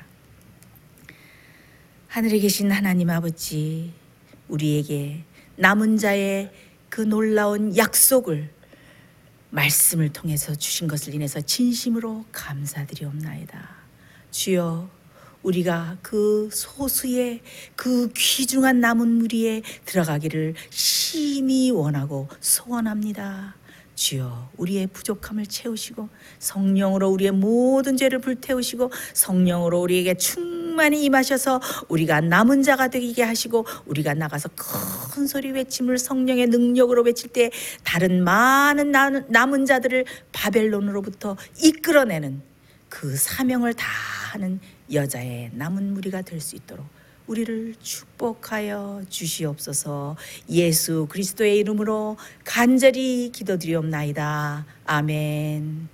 S5: 하늘에 계신 하나님 아버지, 우리에게 남은 자의 그 놀라운 약속을 말씀을 통해서 주신 것을 인해서 진심으로 감사드리옵나이다. 주여, 우리가 그 소수의 그 귀중한 남은 무리에 들어가기를 심히 원하고 소원합니다. 주여, 우리의 부족함을 채우시고 성령으로 우리의 모든 죄를 불태우시고 성령으로 우리에게 충만히 임하셔서 우리가 남은 자가 되게 하시고, 우리가 나가서 큰 소리 외침을 성령의 능력으로 외칠 때 다른 많은 남은 자들을 바벨론으로부터 이끌어내는 그 사명을 다하는 여자의 남은 무리가 될 수 있도록 우리를 축복하여 주시옵소서. 예수 그리스도의 이름으로 간절히 기도드리옵나이다. 아멘.